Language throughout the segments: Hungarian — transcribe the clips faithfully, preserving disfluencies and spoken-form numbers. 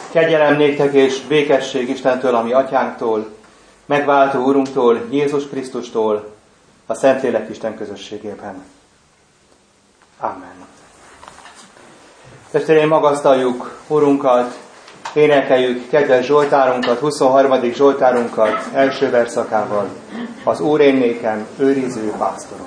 Kegyelem néktek és békesség Istentől, a mi atyánktól, megváltó Úrunktól, Jézus Krisztustól, a Szentlélek Isten közösségében. Amen. Testvéreim, magasztaljuk Urunkat, énekeljük kedves Zsoltárunkat, huszonharmadik Zsoltárunkat első verszakával. Az Úr én nékem, őriző pásztorom.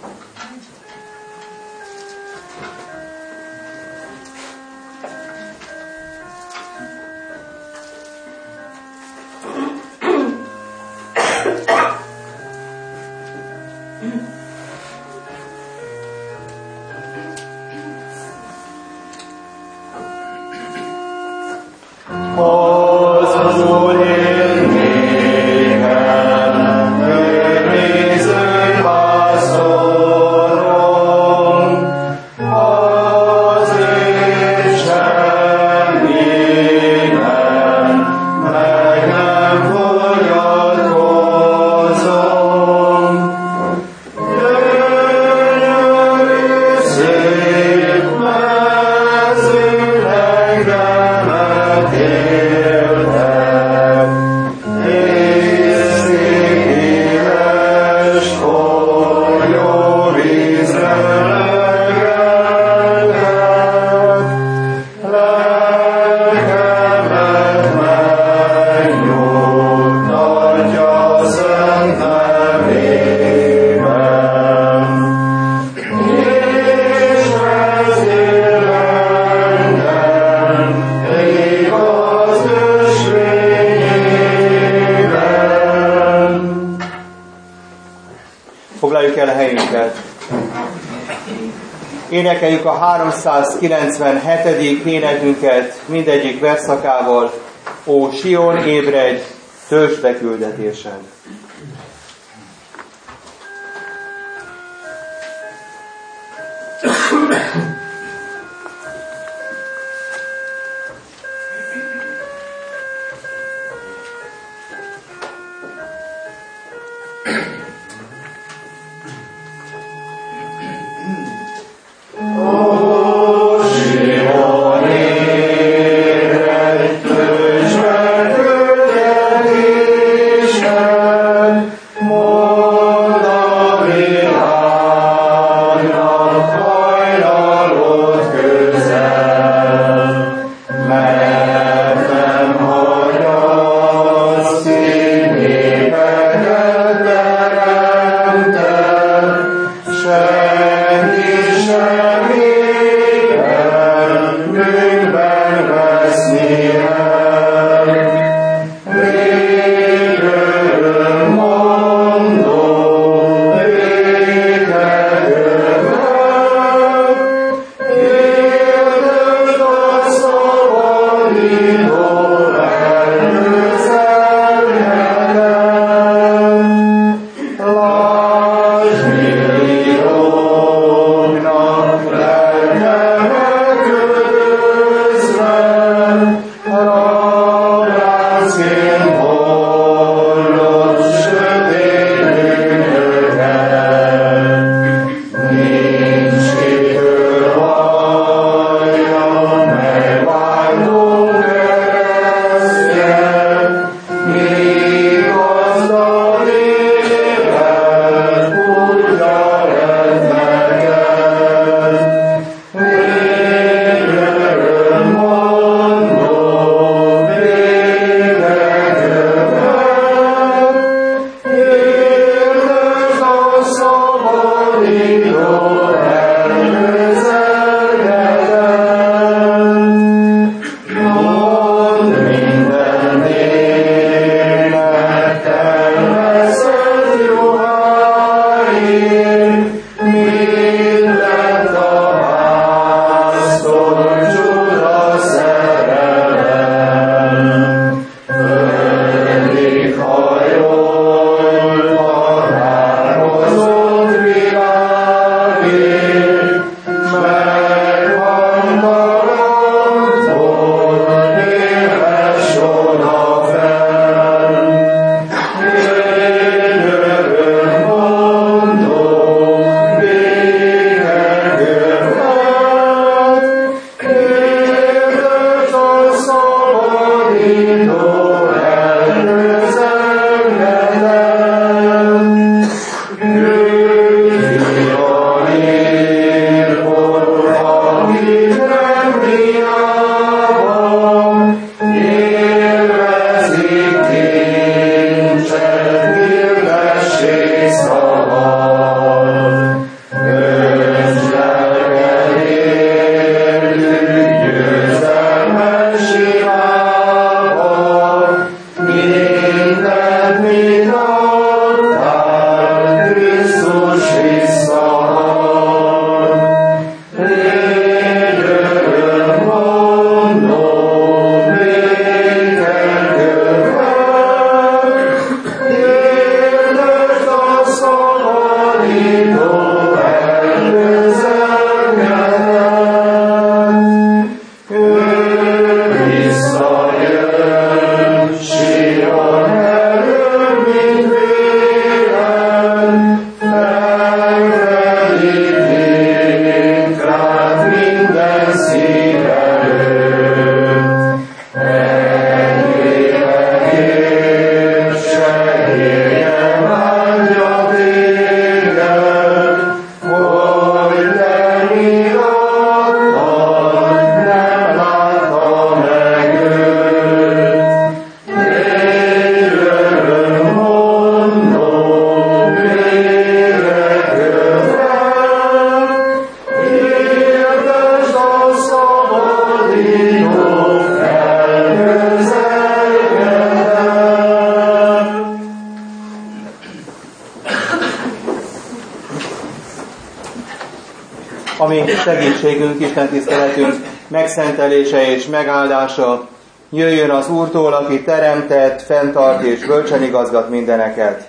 Énekeljük a háromszázkilencvenhetedik énekünket mindegyik verszakával. Ó Sion, ébredj, töltsd be küldetésed! ami segítségünk, Isten tiszteletünk megszentelése és megáldása jöjjön az Úrtól, aki teremtett, fenntart és bölcsen igazgat mindeneket.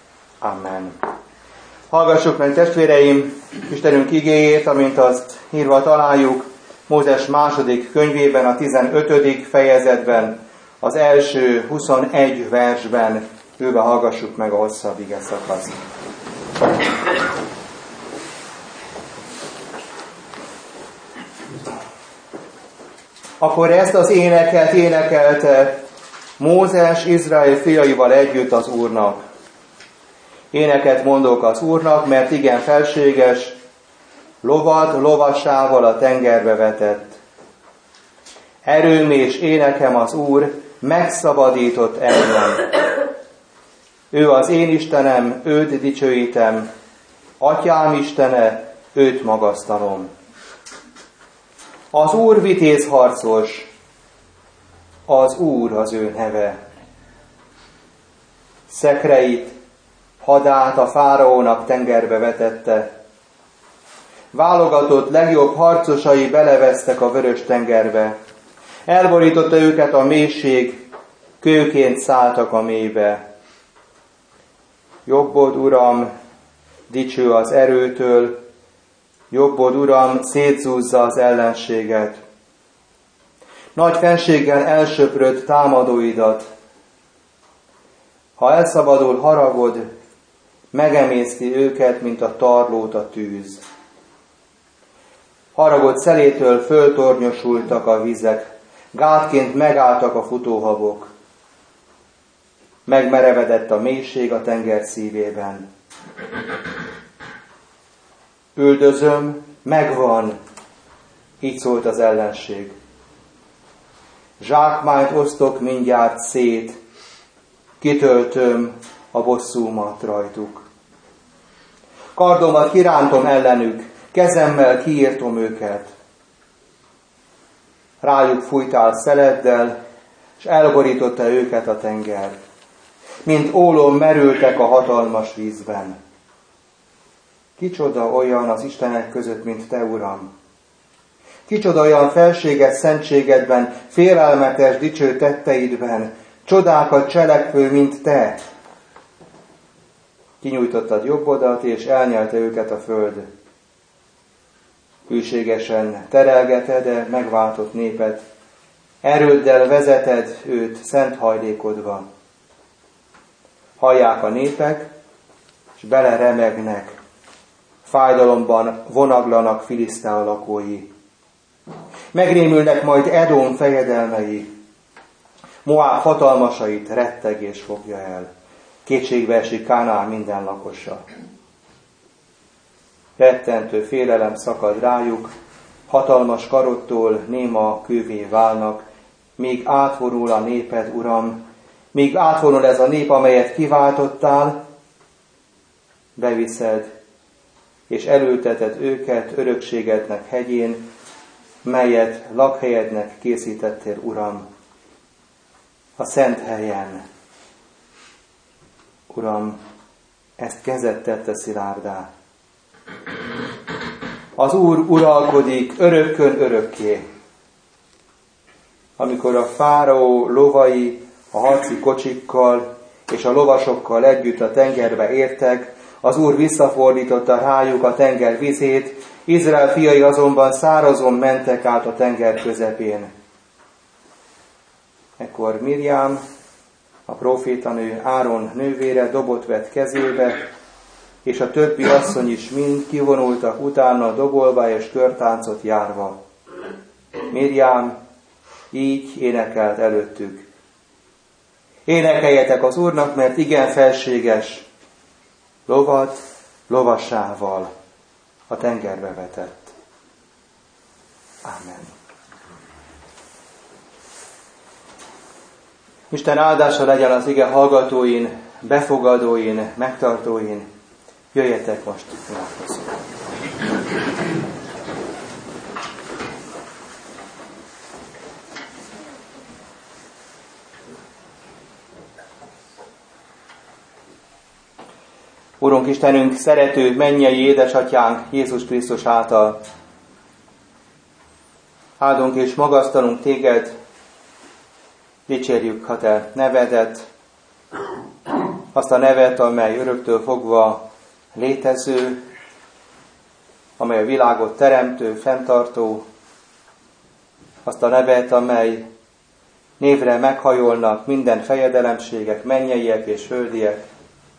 Amen. Hallgassuk meg, testvéreim, Istenünk igéjét, amint azt írva találjuk Mózes második könyvében, a tizenötödik fejezetben, az első huszonegy versben. Őbe hallgassuk meg a hosszabb ige szakaszt. Akkor ezt az éneket énekelte Mózes Izrael fiaival együtt az Úrnak. Éneket mondok az Úrnak, mert igen felséges, lovat lovassával a tengerbe vetett. Erőm és énekem az Úr, megszabadított engem. Ő az én Istenem, őt dicsőítem, Atyám Istene, őt magasztalom. Az Úr vitéz harcos, az Úr az ő neve. Szekreit, hadát a fáraónak tengerbe vetette. Válogatott legjobb harcosai belevesztek a vörös tengerbe. Elborította őket a mélység, kőként szálltak a mélybe. Jobbod, Uram, dicső az erőtől, jobbod, Uram, szétszúzza az ellenséget. Nagy fenséggel elsöpröd támadóidat. Ha elszabadul haragod, megemészti őket, mint a tarlót a tűz. Haragod szelétől föltornyosultak a vizek, gátként megálltak a futóhabok. Megmerevedett a mélység a tenger szívében. Üldözöm, megvan, így szólt az ellenség. Zsákmányt osztok mindjárt szét, kitöltöm a bosszúmat rajtuk. Kardomat kirántom ellenük, kezemmel kiírtom őket. Rájuk fújtál szeleddel, és elborította őket a tenger. Mint ólom merültek a hatalmas vízben. Kicsoda olyan az Istenek között, mint te, Uram? Kicsoda olyan felséges szentségedben, félelmetes dicső tetteidben, csodákat cselekvő, mint te? Kinyújtottad jobbodat, és elnyelte őket a föld. Hűségesen terelgeted, de megváltott népet, erőddel vezeted őt szent hajlékodva. Hallják a népek, és beleremegnek, fájdalomban vonaglanak Filisztea lakói. Megrémülnek majd Edom fejedelmei, Moáb hatalmasait rettegés fogja el, kétségbe esik Kánaán minden lakosa. Rettentő félelem szakad rájuk, hatalmas karodtól néma kővé válnak, míg átvorul a néped, Uram, míg átvonul ez a nép, amelyet kiváltottál, beviszed, és elülteted őket örökségednek hegyén, melyet lakhelyednek készítettél, Uram, a szent helyen. Uram, ezt kezed tette szilárdá. Az Úr uralkodik örökkön örökké. Amikor a fáraó lovai a harci kocsikkal és a lovasokkal együtt a tengerbe értek, az Úr visszafordította rájuk a tenger vizét, Izrael fiai azonban szárazon mentek át a tenger közepén. Ekkor Mirjám, a prófétanő Áron nővére dobot vett kezébe, és a többi asszony is mind kivonultak utána dobolva és körtáncot járva. Mirjám így énekelt előttük. Énekeljetek az Úrnak, mert igen felséges, lovat lovassával a tengerbe vetett. Amen. Isten áldása legyen az ige hallgatóin, befogadóin, megtartóin. Jöjjetek most, imádkozzunk. Urunk Istenünk, szerető, mennyei édesatyánk Jézus Krisztus által. Áldunk és magasztalunk téged, dicsérjük a te nevedet, azt a nevet, amely öröktől fogva létező, amely a világot teremtő, fenntartó, azt a nevet, amely névre meghajolnak minden fejedelemségek, mennyeiek és földiek,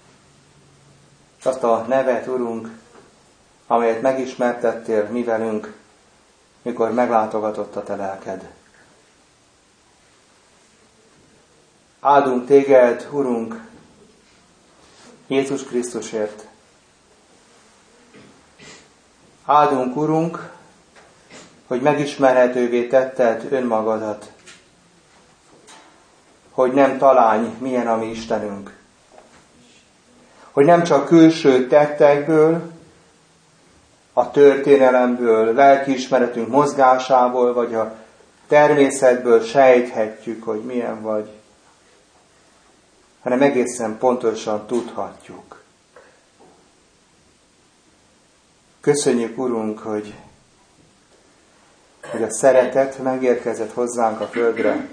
azt a nevet, Urunk, amelyet megismertettél mi velünk, mikor meglátogatott a te lelked. Áldunk téged, Urunk, Jézus Krisztusért. Áldunk, Urunk, hogy megismerhetővé tetted önmagadat, hogy nem talány, milyen a mi Istenünk. Hogy nem csak külső tettekből, a történelemből, lelkiismeretünk mozgásából, vagy a természetből sejthetjük, hogy milyen vagy, hanem egészen pontosan tudhatjuk. Köszönjük, Urunk, hogy, hogy a szeretet megérkezett hozzánk a földre,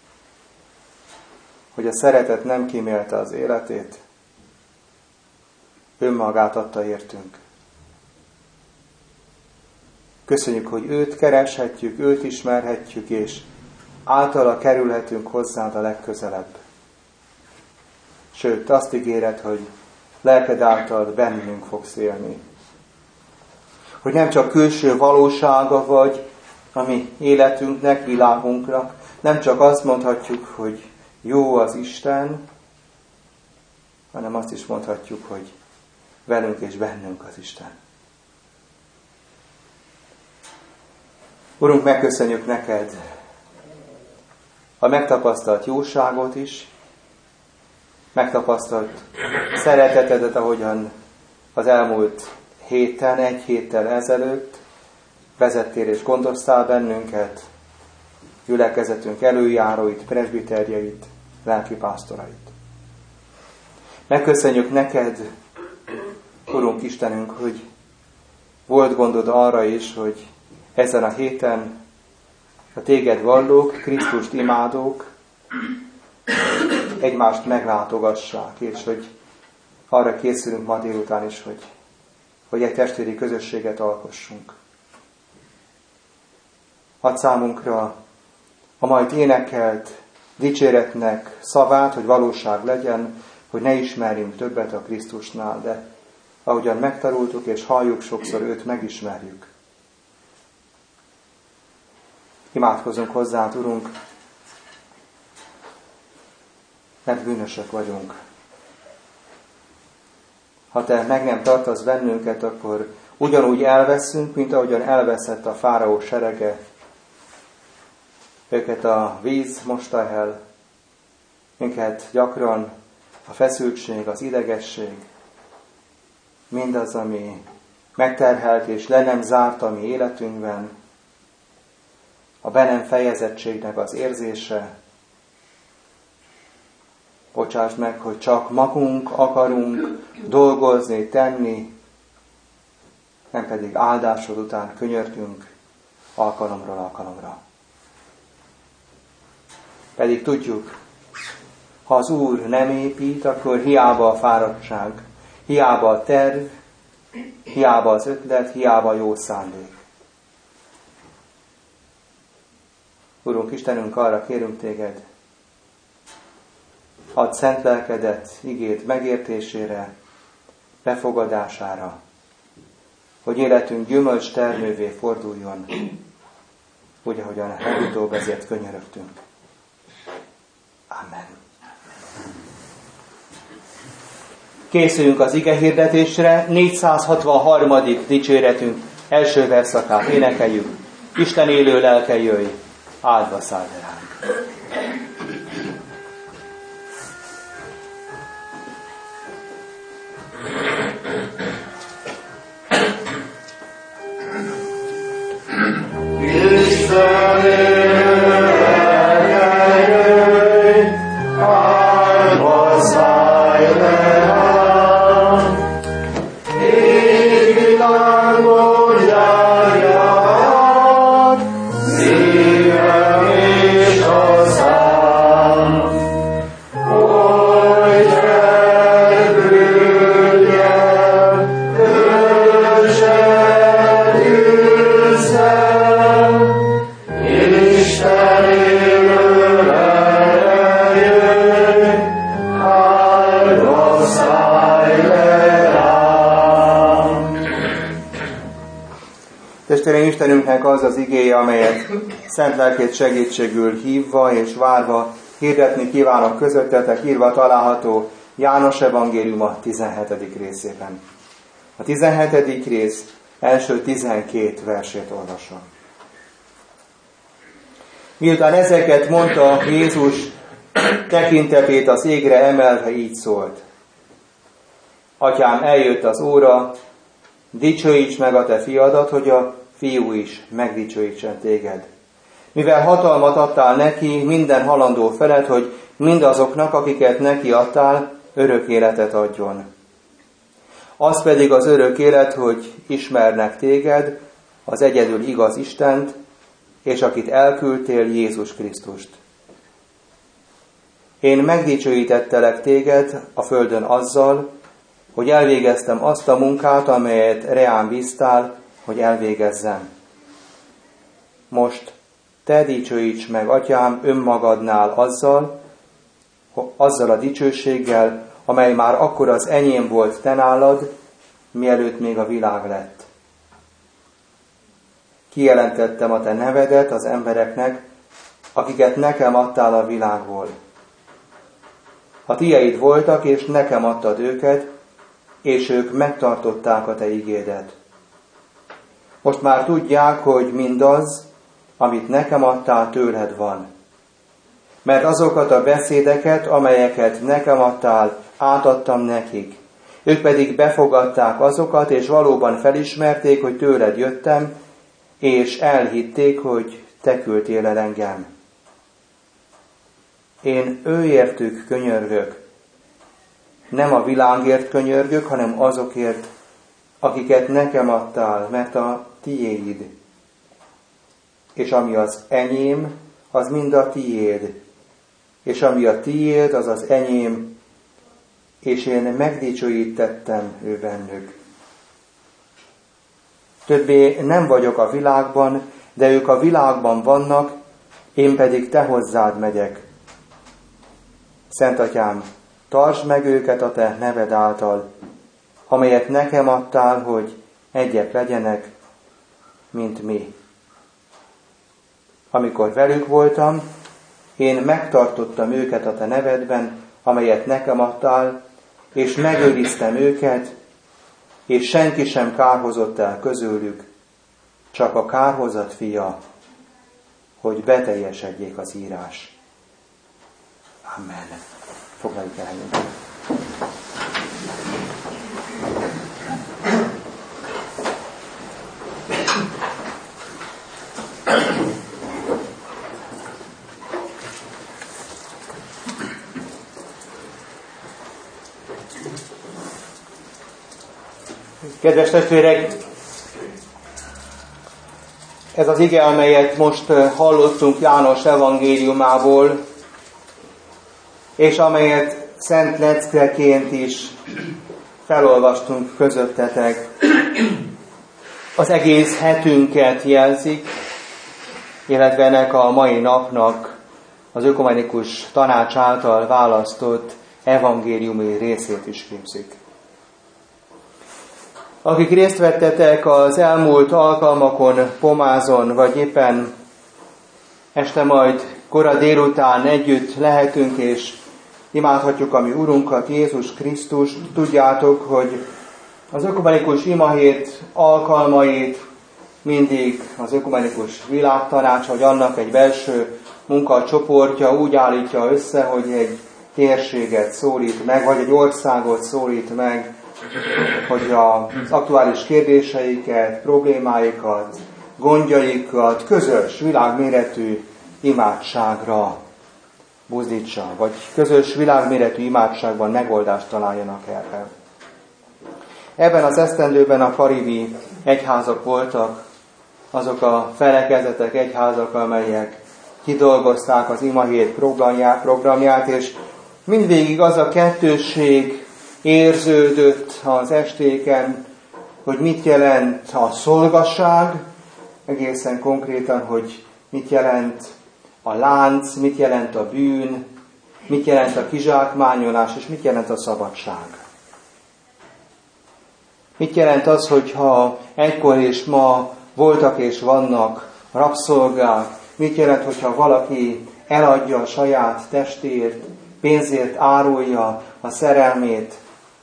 hogy a szeretet nem kímélte az életét, önmagát adta értünk. Köszönjük, hogy őt kereshetjük, őt ismerhetjük, és általa kerülhetünk hozzád a legközelebb. Sőt, azt ígéred, hogy lelked által bennünk fogsz élni. Hogy nem csak külső valósága vagy a mi életünknek, világunknak, nem csak azt mondhatjuk, hogy jó az Isten, hanem azt is mondhatjuk, hogy velünk és bennünk az Isten. Urunk, megköszönjük neked a megtapasztalt jóságot is, megtapasztalt szeretetedet, ahogyan az elmúlt héten, egy héttel ezelőtt vezettél és gondoztál bennünket, gyülekezetünk előjáróit, presbiterjeit, lelkipásztorait. Megköszönjük neked, Urunk Istenünk, hogy volt gondod arra is, hogy ezen a héten a téged vallók, Krisztust imádók egymást meglátogassák, és hogy arra készülünk ma délután is, hogy, hogy egy testvéri közösséget alkossunk. Add számunkra a majd énekelt dicséretnek szavát, hogy valóság legyen, hogy ne ismerjünk többet a Krisztusnál, de ahogyan megtanultuk és halljuk sokszor, őt megismerjük. Imádkozunk hozzád, Urunk, mert bűnösök vagyunk. Ha te meg nem tartasz bennünket, akkor ugyanúgy elveszünk, mint ahogyan elveszett a fáraó serege. Őket a víz mosta el, minket gyakran a feszültség, az idegesség, mindaz, ami megterhelt és le nem zárt a mi életünkben, a be nem fejezettségnek az érzése. Bocsáss meg, hogy csak magunk akarunk dolgozni, tenni, nem pedig áldásod után könyörgünk alkalomról alkalomra. Pedig tudjuk, ha az Úr nem épít, akkor hiába a fáradtság, hiába a terv, hiába az ötlet, hiába a jó szándék. Urunk Istenünk, arra kérünk téged, add szent lelkedet igéd megértésére, befogadására, hogy életünk gyümölcs termővé forduljon, úgy, ahogyan legutóbb ezért könyörögtünk. Amen. Készüljünk az ige hirdetésre, négyszázhatvanharmadik dicséretünk első verszakát énekeljük. Isten élő lelke, jöjj, áldva szállj ránk. Isten élő lelke, jöjj, áldva szállj ránk. Ég világon járjad, szívem és a szám, hogy felküldjem, ősed űzem. Isten élő lelke, jöjj, áldva szállj ránk. Testvéreim, Istenünknek az az igéje, amelyet szent lelkét segítségül hívva és várva hirdetni kívánok közöttetek, írva található János evangéliuma tizenhetedik részében. A tizenhetedik rész első tizenkét versét olvasom. Miután ezeket mondta, Jézus tekintetét az égre emelve így szólt. Atyám, eljött az óra, dicsőíts meg a te fiadat, hogy a fiú is megdicsőítsen téged. Mivel hatalmat adtál neki minden halandó felett, hogy mindazoknak, akiket neki adtál, örök életet adjon. Az pedig az örök élet, hogy ismernek téged, az egyedül igaz Istent, és akit elküldtél, Jézus Krisztust. Én megdicsőítettelek téged a földön azzal, hogy elvégeztem azt a munkát, amelyet reám bíztál, hogy elvégezzem. Most te dicsőíts meg, atyám, önmagadnál azzal, azzal a dicsőséggel, amely már akkor az enyém volt te nálad, mielőtt még a világ lett. Kijelentettem a te nevedet az embereknek, akiket nekem adtál a világból. A tieid voltak, és nekem adtad őket, és ők megtartották a te igédet. Most már tudják, hogy mindaz, amit nekem adtál, tőled van. Mert azokat a beszédeket, amelyeket nekem adtál, átadtam nekik. Ők pedig befogadták azokat, és valóban felismerték, hogy tőled jöttem, és elhitték, hogy te küldtél el engem. Én őértük könyörgök. Nem a világért könyörgök, hanem azokért, akiket nekem adtál, mert a tiéd. És ami az enyém, az mind a tiéd. És ami a tiéd, az az enyém, és én megdicsőítettem ő bennük. Többé nem vagyok a világban, de ők a világban vannak, én pedig te hozzád megyek. Szent Atyám, tartsd meg őket a te neved által, amelyet nekem adtál, hogy egyek legyenek, mint mi. Amikor velük voltam, én megtartottam őket a te nevedben, amelyet nekem adtál, és megőriztem őket, és senki sem kárhozott el közülük, csak a kárhozat fia, hogy beteljesedjék az írás. Amen. Foglaljuk el helyünket. Kedves testvérek, ez az ige, amelyet most hallottunk János evangéliumából, és amelyet szent leckeként is felolvastunk közöttetek, az egész hetünket jelzik, illetve ennek a mai napnak az ökumenikus tanács által választott evangéliumi részét is képzik. Akik részt vettetek az elmúlt alkalmakon, pomázon, vagy éppen este majd kora délután együtt lehetünk, és imádhatjuk a mi Urunkat, Jézus Krisztust, tudjátok, hogy az ökumenikus imahét alkalmait mindig az ökumenikus világtanács, vagy annak egy belső munkacsoportja úgy állítja össze, hogy egy térséget szólít meg, vagy egy országot szólít meg, hogy az aktuális kérdéseiket, problémáikat, gondjaikat közös, világméretű imádságra buzdítsa, vagy közös világméretű imádságban megoldást találjanak erre. Ebben az esztendőben a karibi egyházak voltak, azok a felekezetek, egyházak, amelyek kidolgozták az imahét programját, és mindvégig az a kettősség érződött az estéken, hogy mit jelent a szolgasság, egészen konkrétan, hogy mit jelent a lánc, mit jelent a bűn, mit jelent a kizsákmányolás, és mit jelent a szabadság. Mit jelent az, hogyha egykor és ma voltak és vannak rabszolgák, mit jelent, hogyha valaki eladja a saját testért, pénzért árulja a szerelmét,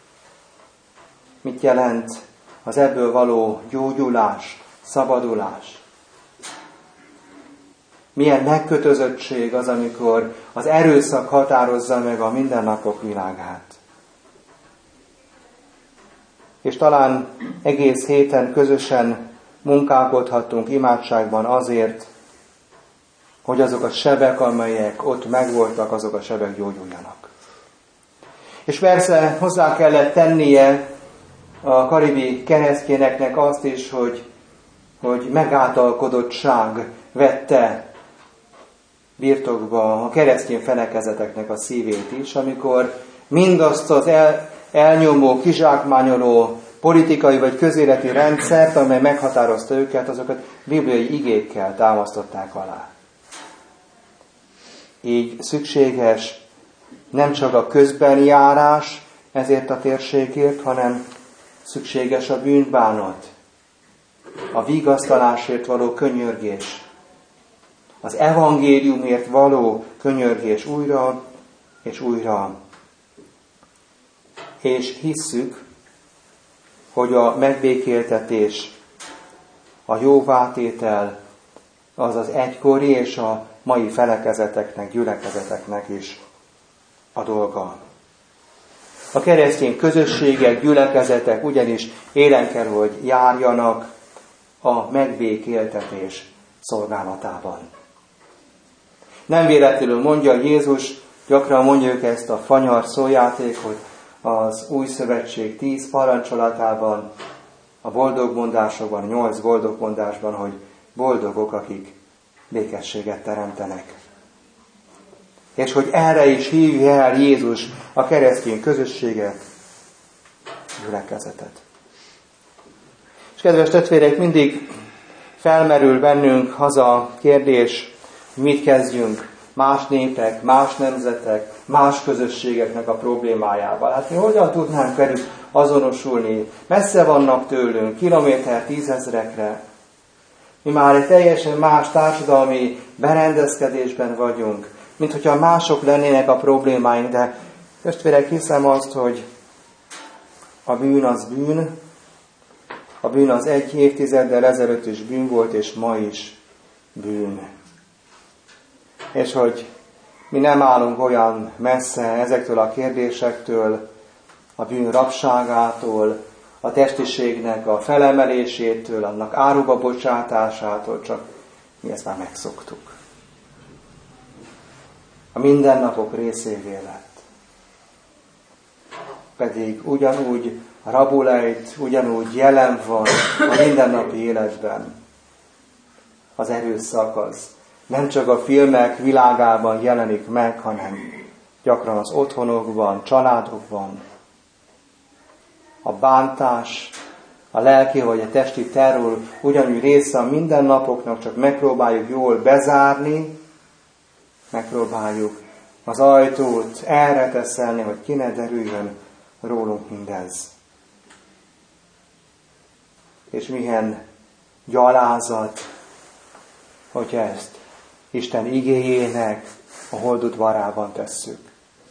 mit jelent az ebből való gyógyulás, szabadulás. Milyen megkötözöttség az, amikor az erőszak határozza meg a mindennapok világát. És talán egész héten közösen munkálkodhattunk imádságban azért, hogy azok a sebek, amelyek ott megvoltak, azok a sebek gyógyuljanak. És persze hozzá kellett tennie a karibi keresztényeknek azt is, hogy, hogy megáltalkodottság vette birtokba a keresztény felekezeteknek a szívét is, amikor mindazt az el, elnyomó, kizsákmányoló politikai vagy közéleti rendszert, amely meghatározta őket, azokat bibliai igékkel támasztották alá. Így szükséges nem csak a közbeni járás ezért a térségért, hanem szükséges a bűnbánat, a vigasztalásért való könyörgés, az evangéliumért való könyörgés újra és újra. És hisszük, hogy a megbékéltetés, a jóvátétel az az egykori és a mai felekezeteknek, gyülekezeteknek is a dolga. A keresztény közösségek, gyülekezetek ugyanis élen kell, hogy járjanak a megbékéltetés szolgálatában. Nem véletlenül mondja Jézus, gyakran mondjuk ezt a fanyar szójátékot az Új Szövetség tíz parancsolatában, a boldogmondásokban, a nyolc boldogmondásban, hogy boldogok, akik békességet teremtenek. És hogy erre is hívja el Jézus a keresztény közösséget, gyülekezetet. És kedves testvérek, mindig felmerül bennünk az a kérdés, mit kezdjünk más népek, más nemzetek, más közösségeknek a problémájával. Hát mi hogyan tudnánk velük azonosulni? Messze vannak tőlünk, kilométer tízezrekre. Mi már egy teljesen más társadalmi berendezkedésben vagyunk, mint hogyha mások lennének a problémáink, de testvérek, hiszem azt, hogy a bűn az bűn, A bűn az egy évtizeddel ezelőtt is bűn volt, és ma is bűn. És hogy mi nem állunk olyan messze ezektől a kérdésektől, a bűn rabságától, a testiségnek a felemelésétől, annak áruba bocsátásától, csak mi ezt már megszoktuk. A mindennapok részévé lett. Pedig ugyanúgy rabulejt, ugyanúgy jelen van a mindennapi életben. Az erőszak az nem csak a filmek világában jelenik meg, hanem gyakran az otthonokban, családokban. A bántás, a lelki vagy a testi terror ugyanúgy része a mindennapoknak, csak megpróbáljuk jól bezárni, megpróbáljuk az ajtót erre teszelni, hogy ki ne derüljön rólunk mindez. És milyen gyalázat, hogyha ezt Isten igéjének a holdudvarában tesszük.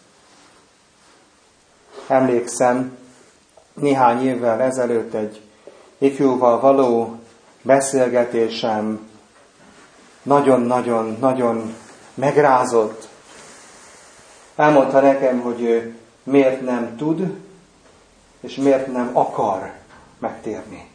Emlékszem, néhány évvel ezelőtt egy ifjúval való beszélgetésem nagyon-nagyon-nagyon megrázott. Elmondta nekem, hogy ő miért nem tud, és miért nem akar megtérni.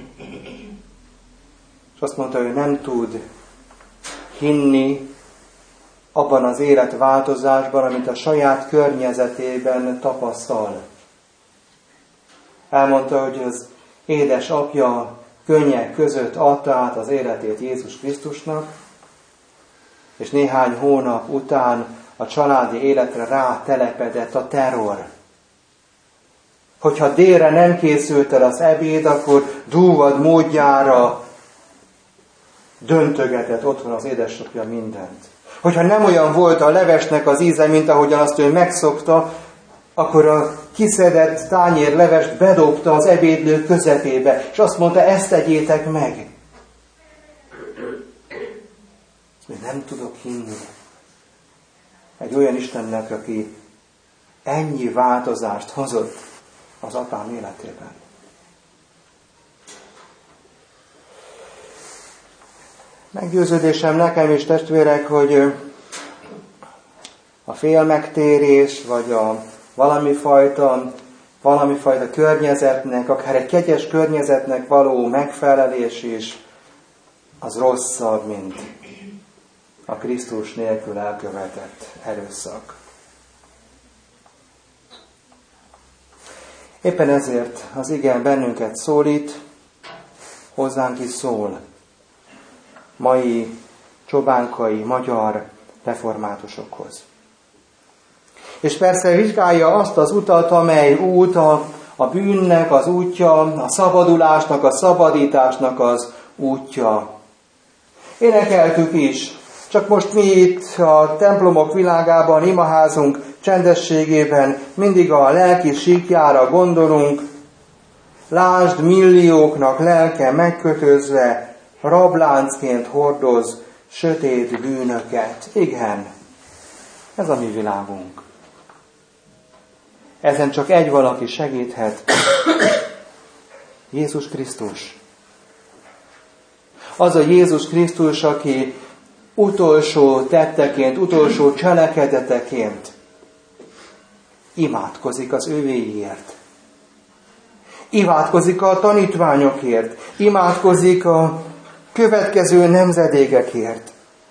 És azt mondta, hogy nem tud hinni abban az életváltozásban, amit a saját környezetében tapasztal. Elmondta, hogy az édesapja könnyek között adta át az életét Jézus Krisztusnak, és néhány hónap után a családi életre rátelepedett a terror. Hogyha délre nem készült el az ebéd, akkor dúvad módjára döntögetett otthon az édesapja mindent. Hogyha nem olyan volt a levesnek az íze, mint ahogyan azt ő megszokta, akkor a kiszedett tányér levest bedobta az ebédlő közepébe, és azt mondta, ezt tegyétek meg. Én nem tudok hinni egy olyan Istennek, aki ennyi változást hozott az apám életében. Meggyőződésem nekem is, testvérek, hogy a félmegtérés, vagy a valami fajta, valami fajta környezetnek, akár egy kegyes környezetnek való megfelelés is, az rosszabb, mint a Krisztus nélkül elkövetett erőszak. Éppen ezért az ige bennünket szólít, hozzánk is szól. Mai csobánkai magyar reformátusokhoz. És persze vizsgálja azt az utat, amely út a, a bűnnek az útja, a szabadulásnak, a szabadításnak az útja. Énekeltük is, csak most mi itt a templomok világában, imaházunk csendességében mindig a lelki síkjára gondolunk. Lásd, millióknak lelke megkötözve, rabláncként hordoz sötét bűnöket. Igen, ez a mi világunk. Ezen csak egy valaki segíthet. Jézus Krisztus. Az a Jézus Krisztus, aki utolsó tetteként, utolsó cselekedeteként imádkozik az övéiért. Imádkozik a tanítványokért. Imádkozik a következő nemzedékekért.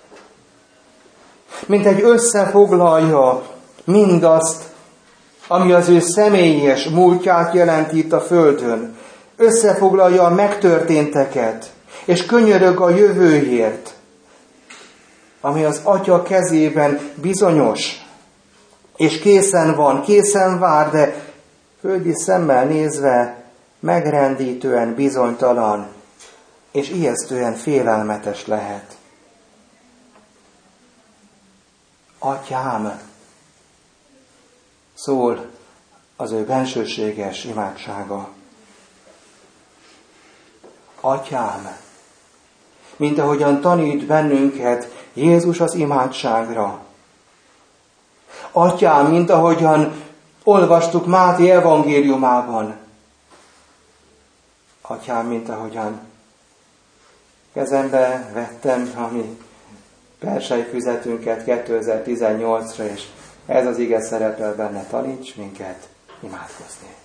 Mint egy összefoglalja mindazt, ami az ő személyes múltját jelenti itt a földön. Összefoglalja a megtörténteket, és könyörög a jövőért, ami az Atya kezében bizonyos, és készen van, készen vár, de földi szemmel nézve megrendítően bizonytalan, és ijesztően félelmetes lehet. Atyám, szól az ő bensőséges imádsága. Atyám, mint ahogyan tanít bennünket Jézus az imádságra. Atyám, mint ahogyan olvastuk Máté evangéliumában. Atyám, mint ahogyan kezembe vettem a mi persejfüzetünket kétezer-tizennyolcra, és ez az ige szerepel benne, taníts minket imádkozni.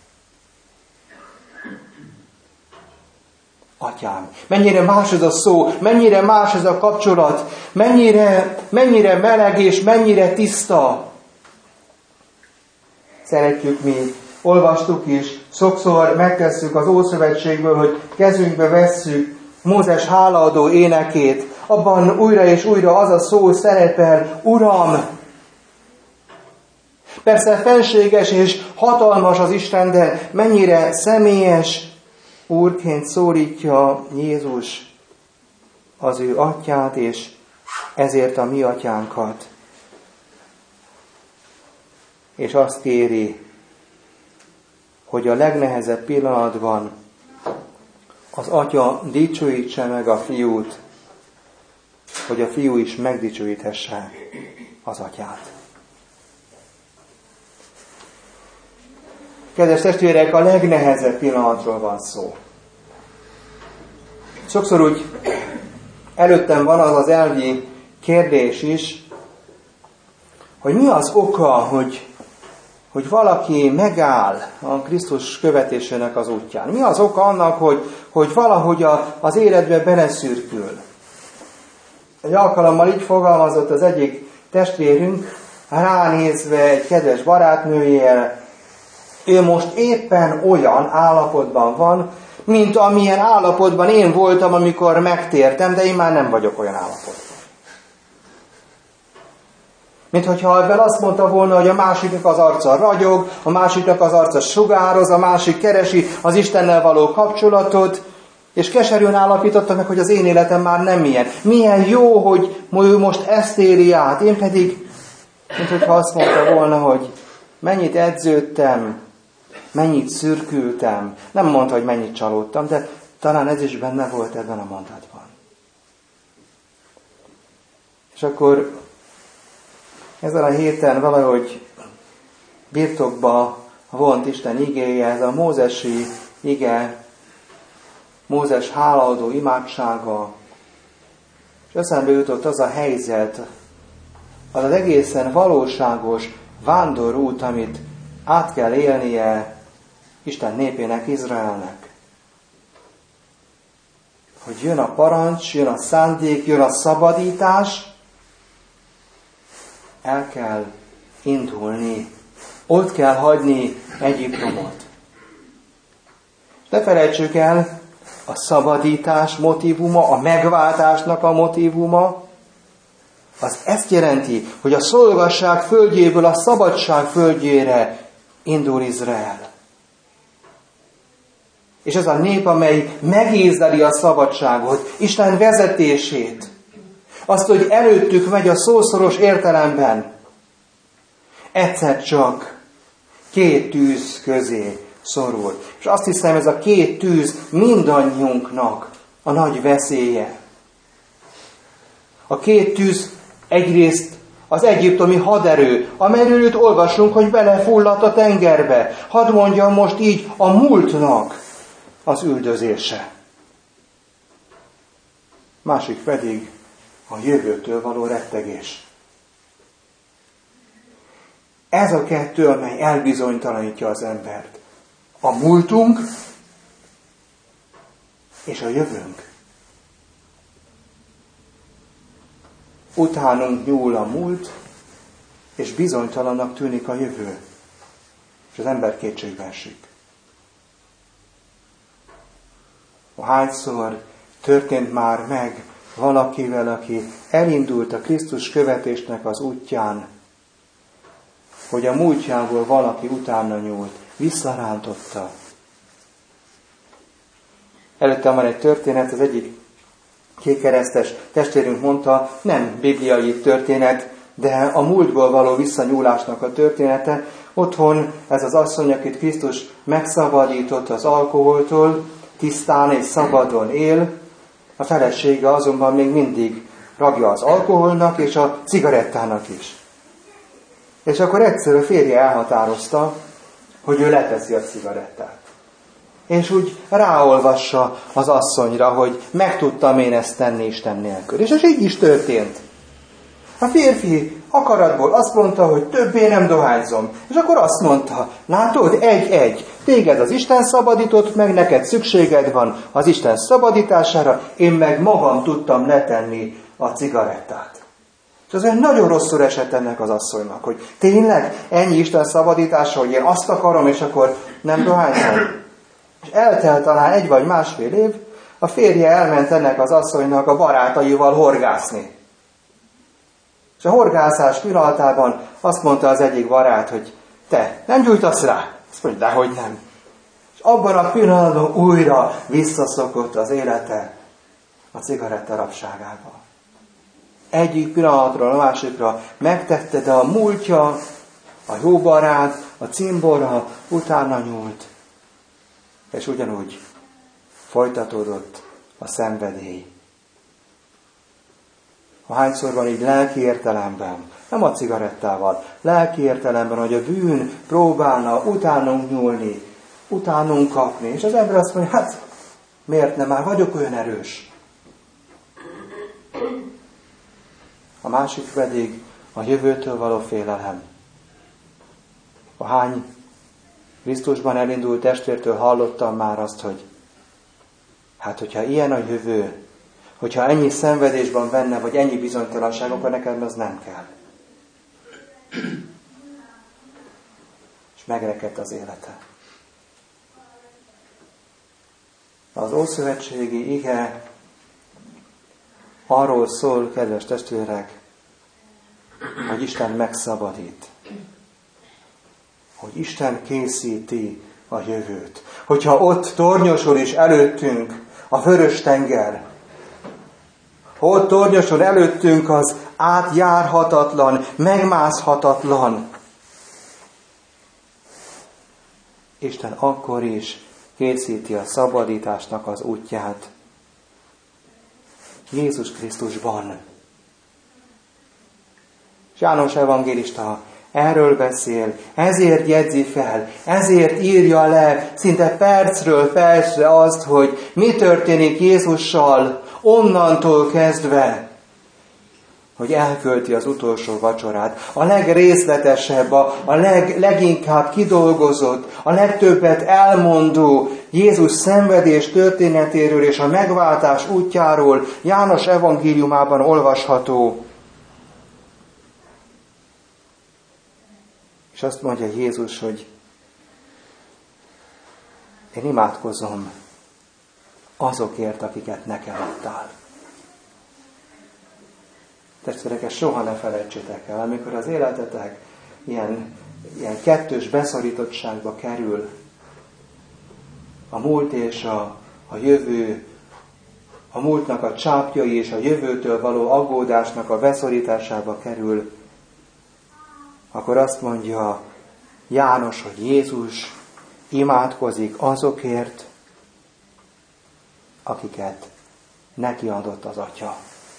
Atyám, mennyire más ez a szó, mennyire más ez a kapcsolat, mennyire, mennyire meleg és mennyire tiszta. Szeretjük mi, olvastuk is, sokszor megtesszük az Ószövetségből, hogy kezünkbe vesszük Mózes hálaadó énekét, abban újra és újra az a szó szerepel, Uram! Persze fenséges és hatalmas az Isten, de mennyire személyes Úrként szólítja Jézus az ő atyát, és ezért a mi atyánkat. És azt kéri, hogy a legnehezebb pillanatban az atya dicsőítse meg a fiút, hogy a fiú is megdicsőíthesse az atyát. Kedves testvérek, a legnehezebb pillanatról van szó. Sokszor úgy előttem van az az elvi kérdés is, hogy mi az oka, hogy, hogy valaki megáll a Krisztus követésének az útján. Mi az oka annak, hogy, hogy valahogy a, az életbe beleszürkül. Egy alkalommal így fogalmazott az egyik testvérünk, ránézve egy kedves barátnőjére, ő most éppen olyan állapotban van, mint amilyen állapotban én voltam, amikor megtértem, de én már nem vagyok olyan állapotban. Mint hogyha ebben azt mondta volna, hogy a másiknak az arca ragyog, a másiknak az arca sugároz, a másik keresi az Istennel való kapcsolatot, és keserűen állapította meg, hogy az én életem már nem ilyen. Milyen jó, hogy most ezt éri át. Én pedig, mint hogyha azt mondta volna, hogy mennyit edződtem, mennyit szürkültem. Nem mondta, hogy mennyit csalódtam, de talán ez is benne volt ebben a mondatban. És akkor ezen a héten valahogy birtokba vont Isten igéje, ez a mózesi ige, Mózes hálaadó imádsága, és eszembe jutott az a helyzet, az az egészen valóságos vándorút, amit át kell élnie Isten népének, Izraelnek. Hogy jön a parancs, jön a szándék, jön a szabadítás, el kell indulni, ott kell hagyni Egyiptomot. Ne felejtsük el, a szabadítás motívuma, a megváltásnak a motívuma, az ezt jelenti, hogy a szolgasság földjéből a szabadság földjére indul Izrael. És ez a nép, amely megízleli a szabadságot, Isten vezetését, azt, hogy előttük megy a szószoros értelemben, egyszer csak két tűz közé szorul. És azt hiszem, ez a két tűz mindannyiunknak a nagy veszélye. A két tűz egyrészt az egyiptomi haderő, amelyről itt olvasunk, hogy belefulladt a tengerbe. Hadd mondjam most így, a múltnak az üldözése. Másik pedig a jövőtől való rettegés. Ez a kettő, amely elbizonytalanítja az embert. A múltunk és a jövőnk. Utánunk nyúl a múlt, és bizonytalannak tűnik a jövő. És az ember kétségbe esik. Hányszor történt már meg valakivel, aki elindult a Krisztus követésnek az útján, hogy a múltjából valaki utána nyúlt, visszarántotta. Előttem van egy történet, az egyik kékkeresztes testvérünk mondta, nem bibliai történet, de a múltból való visszanyúlásnak a története. Otthon ez az asszony, akit Krisztus megszabadított az alkoholtól, tisztán és szabadon él, a felesége azonban még mindig ragja az alkoholnak és a cigarettának is. És akkor egyszer a férje elhatározta, hogy ő leteszi a cigarettát. és úgy ráolvassa az asszonyra, hogy meg tudtam én ezt tenni Isten nélkül. És ez így is történt. A férfi akaratból azt mondta, hogy többé nem dohányzom. És akkor azt mondta, látod, egy-egy, téged az Isten szabadított meg, neked szükséged van az Isten szabadítására, én meg magam tudtam letenni a cigarettát. És az egy nagyon rosszul esett ennek az asszonynak, hogy tényleg ennyi Isten szabadítása, hogy én azt akarom, és akkor nem dohányzom. És eltelt talán egy vagy másfél év, a férje elment ennek az asszonynak a barátaival horgászni. És a horgászás pillanatában azt mondta az egyik barát, hogy te nem gyújtasz rá? Azt mondja, dehogy nem. És abban a pillanatban újra visszaszokott az élete a cigaretta rabságába. Egyik pillanatról a másikra megtette, de a múltja, a jó barát, a cimbora utána nyúlt. És ugyanúgy folytatódott a szenvedély. Hányszor van így lelki értelemben, nem a cigarettával, lelki értelemben, hogy a bűn próbálna utánunk nyúlni, utánunk kapni. És az ember azt mondja, hát miért nem, már vagyok olyan erős. A másik pedig a jövőtől való félelem. A hány Krisztusban elindult testvértől hallottam már azt, hogy hát hogyha ilyen a jövő, hogyha ennyi szenvedésben benne, vagy ennyi bizonytalanság, akkor nekem az nem kell. És megrekedt az élete. Az ószövetségi ige arról szól, kedves testvérek, hogy Isten megszabadít. Hogy Isten készíti a jövőt. Hogyha ott tornyosul is előttünk a vörös tenger, ott tornyosul előttünk az átjárhatatlan, megmászhatatlan, Isten akkor is készíti a szabadításnak az útját. Jézus Krisztusban. János evangélista erről beszél, ezért jegyzi fel, ezért írja le szinte percről percre azt, hogy mi történik Jézussal onnantól kezdve, hogy elkölti az utolsó vacsorát. A legrészletesebb, a, a leg, leginkább kidolgozott, a legtöbbet elmondó Jézus szenvedés történetéről és a megváltás útjáról János evangéliumában olvasható. És azt mondja Jézus, hogy én imádkozom azokért, akiket nekem adtál. Testvérek, ezt soha ne felejtsétek el, amikor az életetek ilyen, ilyen kettős beszorítottságba kerül, a múlt és a, a jövő, a múltnak a csápjai és a jövőtől való aggódásnak a beszorításába kerül, akkor azt mondja János, hogy Jézus imádkozik azokért, akiket neki adott az Atya.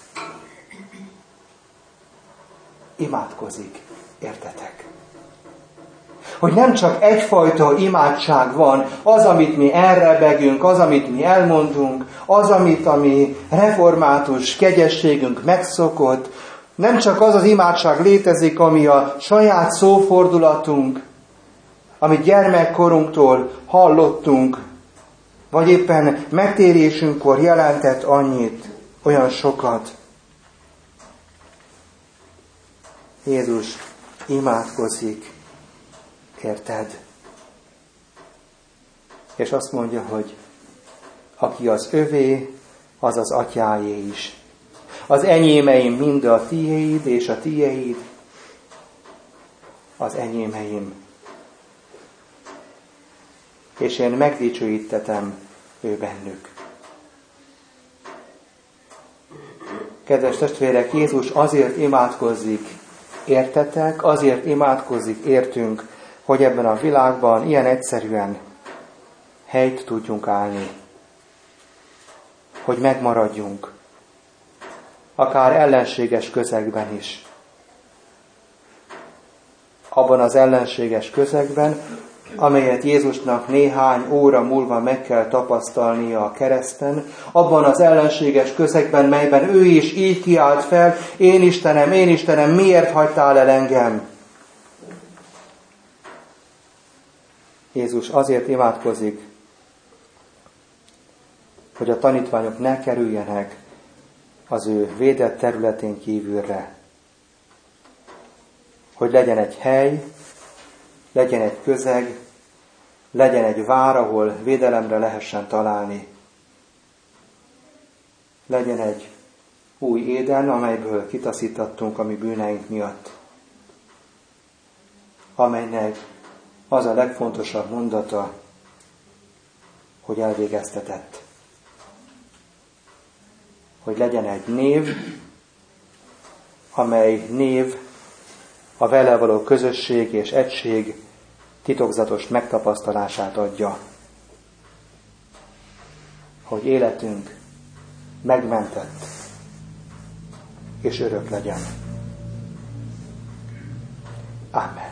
Imádkozik, értetek? Hogy nem csak egyfajta imádság van, az, amit mi elrebegünk, az, amit mi elmondunk, az, amit a mi református kegyességünk megszokott, nem csak az az imádság létezik, ami a saját szófordulatunk, amit gyermekkorunktól hallottunk, vagy éppen megtérésünkkor jelentett annyit, olyan sokat. Jézus imádkozik, érted? És azt mondja, hogy aki az övé, az az atyáé is. Az enyémeim mind a tiéd, és a tiéd az enyémeim. És én megdicsőítetem ő bennük. Kedves testvérek, Jézus azért imádkozik, értetek, azért imádkozik, értünk, hogy ebben a világban ilyen egyszerűen helyt tudjunk állni. Hogy megmaradjunk. Akár ellenséges közegben is. Abban az ellenséges közegben, amelyet Jézusnak néhány óra múlva meg kell tapasztalnia a kereszten, abban az ellenséges közegben, melyben ő is így kiált fel: én Istenem, én Istenem, miért hagytál el engem? Jézus azért imádkozik, hogy a tanítványok ne kerüljenek az ő védett területén kívülre. Hogy legyen egy hely, legyen egy közeg, legyen egy vár, ahol védelemre lehessen találni. Legyen egy új Éden, amelyből kitaszítottunk a mi bűneink miatt. Amelynek az a legfontosabb mondata, hogy elvégeztetett. Hogy legyen egy név, amely név a vele való közösség és egység titokzatos megtapasztalását adja. Hogy életünk megmentett és örök legyen. Amen.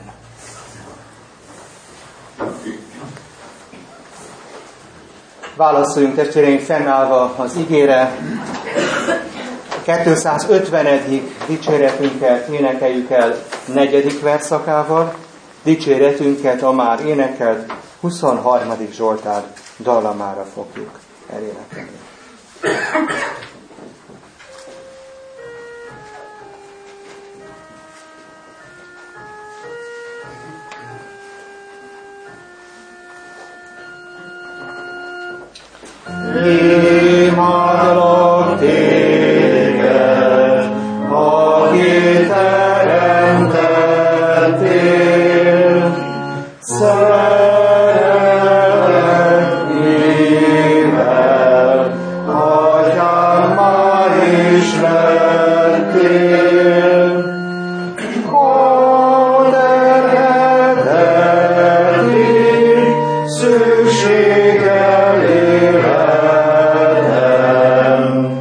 Válaszoljunk, testvéreink, fennállva az igére. kétszázötvenedik dicséretünket énekeljük el negyedik verszakával, dicséretünket a már énekelt huszonharmadik Zsoltár dallamára fogjuk elénekelni. Imádlak téged, aki teremtettél, szeretlek mivel, atyám már ismertél. Ó, teremtettél, szükségel életem,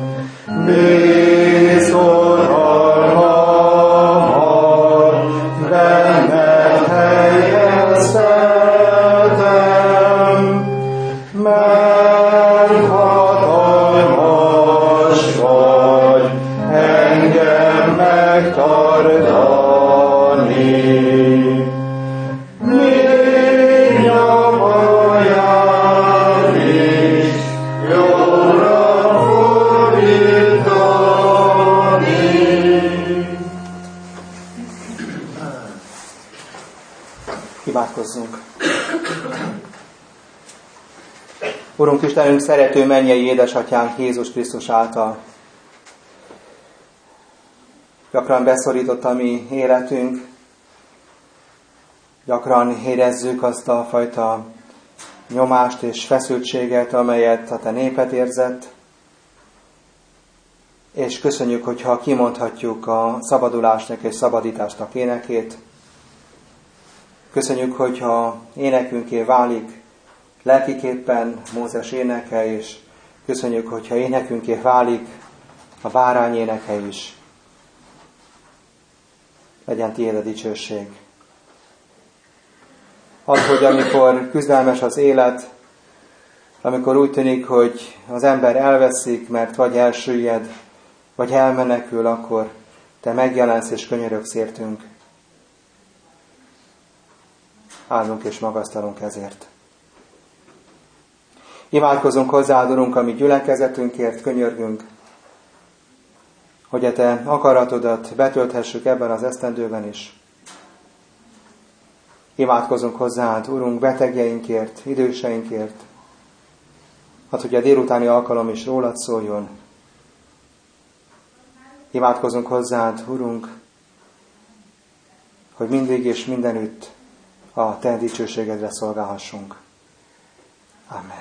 bízol halmammal, benned helyeztetem, mert hatalmas vagy engem megtartani. Még a baján is jóra fordítani. Imádkozzunk. Urunk Istenünk, szerető mennyei édesatyánk Jézus Krisztus által. Gyakran beszorított a mi életünk, gyakran érezzük azt a fajta nyomást és feszültséget, amelyet a te néped érzett, és köszönjük, hogyha kimondhatjuk a szabadulásnak és szabadításnak énekét. Köszönjük, hogyha énekünké válik lelkiképpen Mózes éneke, és köszönjük, hogyha énekünké válik a bárány éneke is. Legyen tiéd a dicsőség. Az, hogy amikor küzdelmes az élet, amikor úgy tűnik, hogy az ember elveszik, mert vagy elsüllyed, vagy elmenekül, akkor te megjelensz és könyörögsz értünk. Áldunk és magasztalunk ezért. Imádkozunk hozzád, Urunk, a mi gyülekezetünkért, könyörgünk, hogy a te akaratodat betölthessük ebben az esztendőben is. Imádkozunk hozzád, Urunk, betegjeinkért, időseinkért, hát, hogy a délutáni alkalom is rólad szóljon. Imádkozunk hozzád, Urunk, hogy mindig és mindenütt a te dicsőségedre szolgálhassunk. Amen.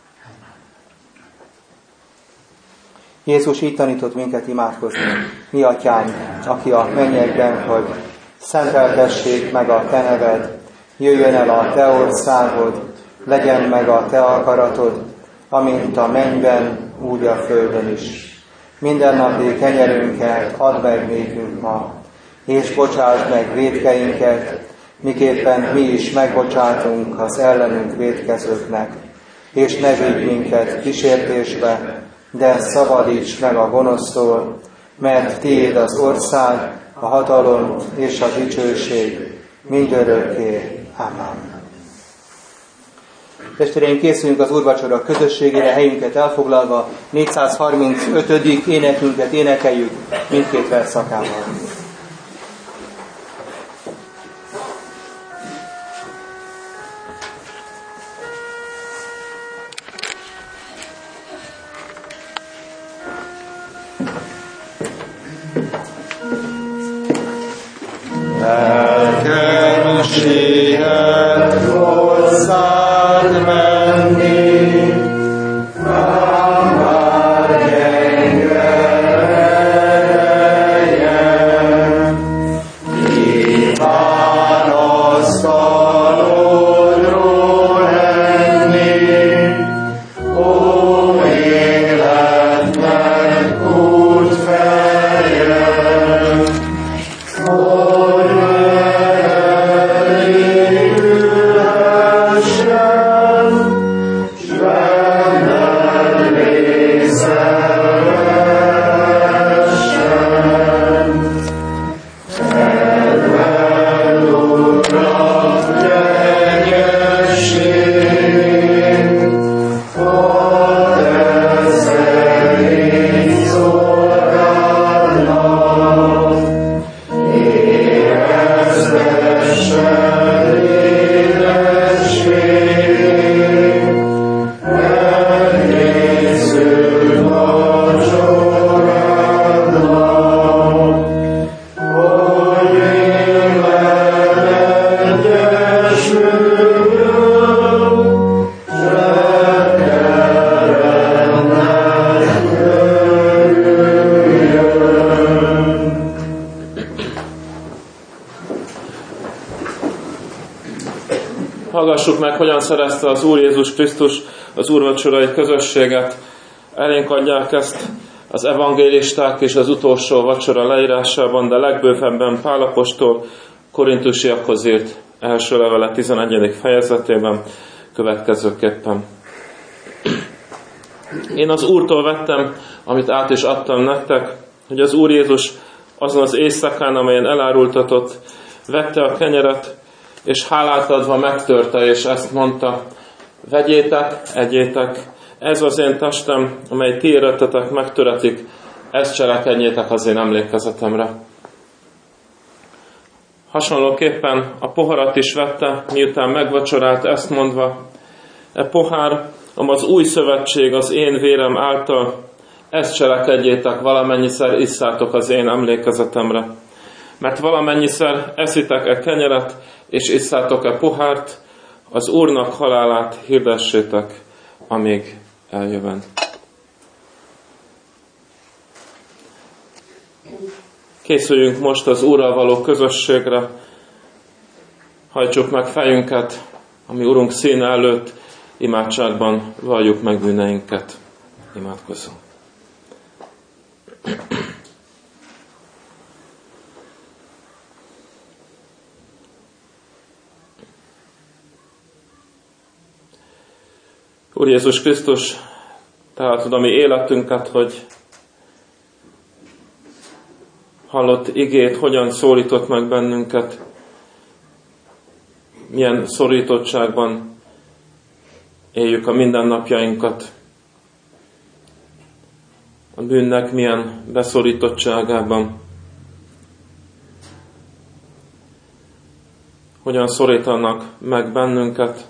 Jézus így tanított minket imádkozni. Mi atyánk, aki a mennyekben, hogy szenteltessék meg a te neved, jöjjön el a te országod, legyen meg a te akaratod, amint a mennyben, úgy a földön is. Mindennapi kenyerünket add meg nékünk ma, és bocsásd meg vétkeinket, miképpen mi is megbocsátunk az ellenünk vétkezőknek, és ne vigy minket kísértésbe, de szabadíts meg a gonosztól, mert tiéd az ország, a hatalom és a dicsőség mindörökké. Amen. Testvéreim, készüljünk az úrvacsora közösségére, helyünket elfoglalva, négyszázharmincötödik énekünket énekeljük mindkét versszakával. Lelkem siet hozzád menni, ám bár gyenge erejem, kíván asztalodról enni, ó életnek útfejem, hogy Hallgassuk meg, hogyan szerezte az Úr Jézus Krisztus az úrvacsorai közösséget. Elénk adják ezt az evangélisták és az utolsó vacsora leírásában, de legbővebben Pál apostol korintusiakhoz írt első levele tizenegyedik fejezetében következőképpen. Én az Úrtól vettem, amit át is adtam nektek, hogy az Úr Jézus azon az éjszakán, amelyen elárultatott, vette a kenyeret, és hálát adva megtörte, és ezt mondta: vegyétek, egyétek, ez az én testem, amely ti érettetek megtöretik, ezt cselekedjétek az én emlékezetemre. Hasonlóképpen a poharat is vette, miután megvacsorált, ezt mondva: e pohár, am az új szövetség az én vérem által, ezt cselekedjétek, valamennyiszer isszátok az én emlékezetemre. Mert valamennyiszer eszitek e kenyeret, és isszátok e pohárt, az Úrnak halálát hirdessétek, amíg eljövend. Készüljünk most az Úrral való közösségre, hajtsuk meg fejünket, ami Urunk színe előtt, imádságban valljuk meg bűneinket. Imádkozzunk. Úr Jézus Krisztus, Te látod a mi életünket, hogy hallott igét, hogyan szólított meg bennünket, milyen szorítottságban éljük a mindennapjainkat, a bűnnek milyen beszorítottságában, hogyan szorítanak meg bennünket,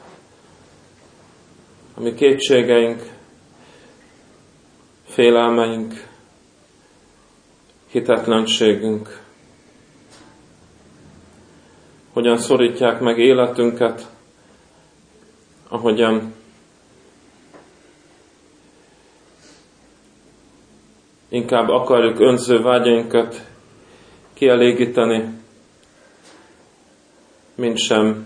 a mi kétségeink, félelmeink, hitetlenségünk, hogyan szorítják meg életünket, ahogyan inkább akarjuk önző vágyainkat kielégíteni, mint sem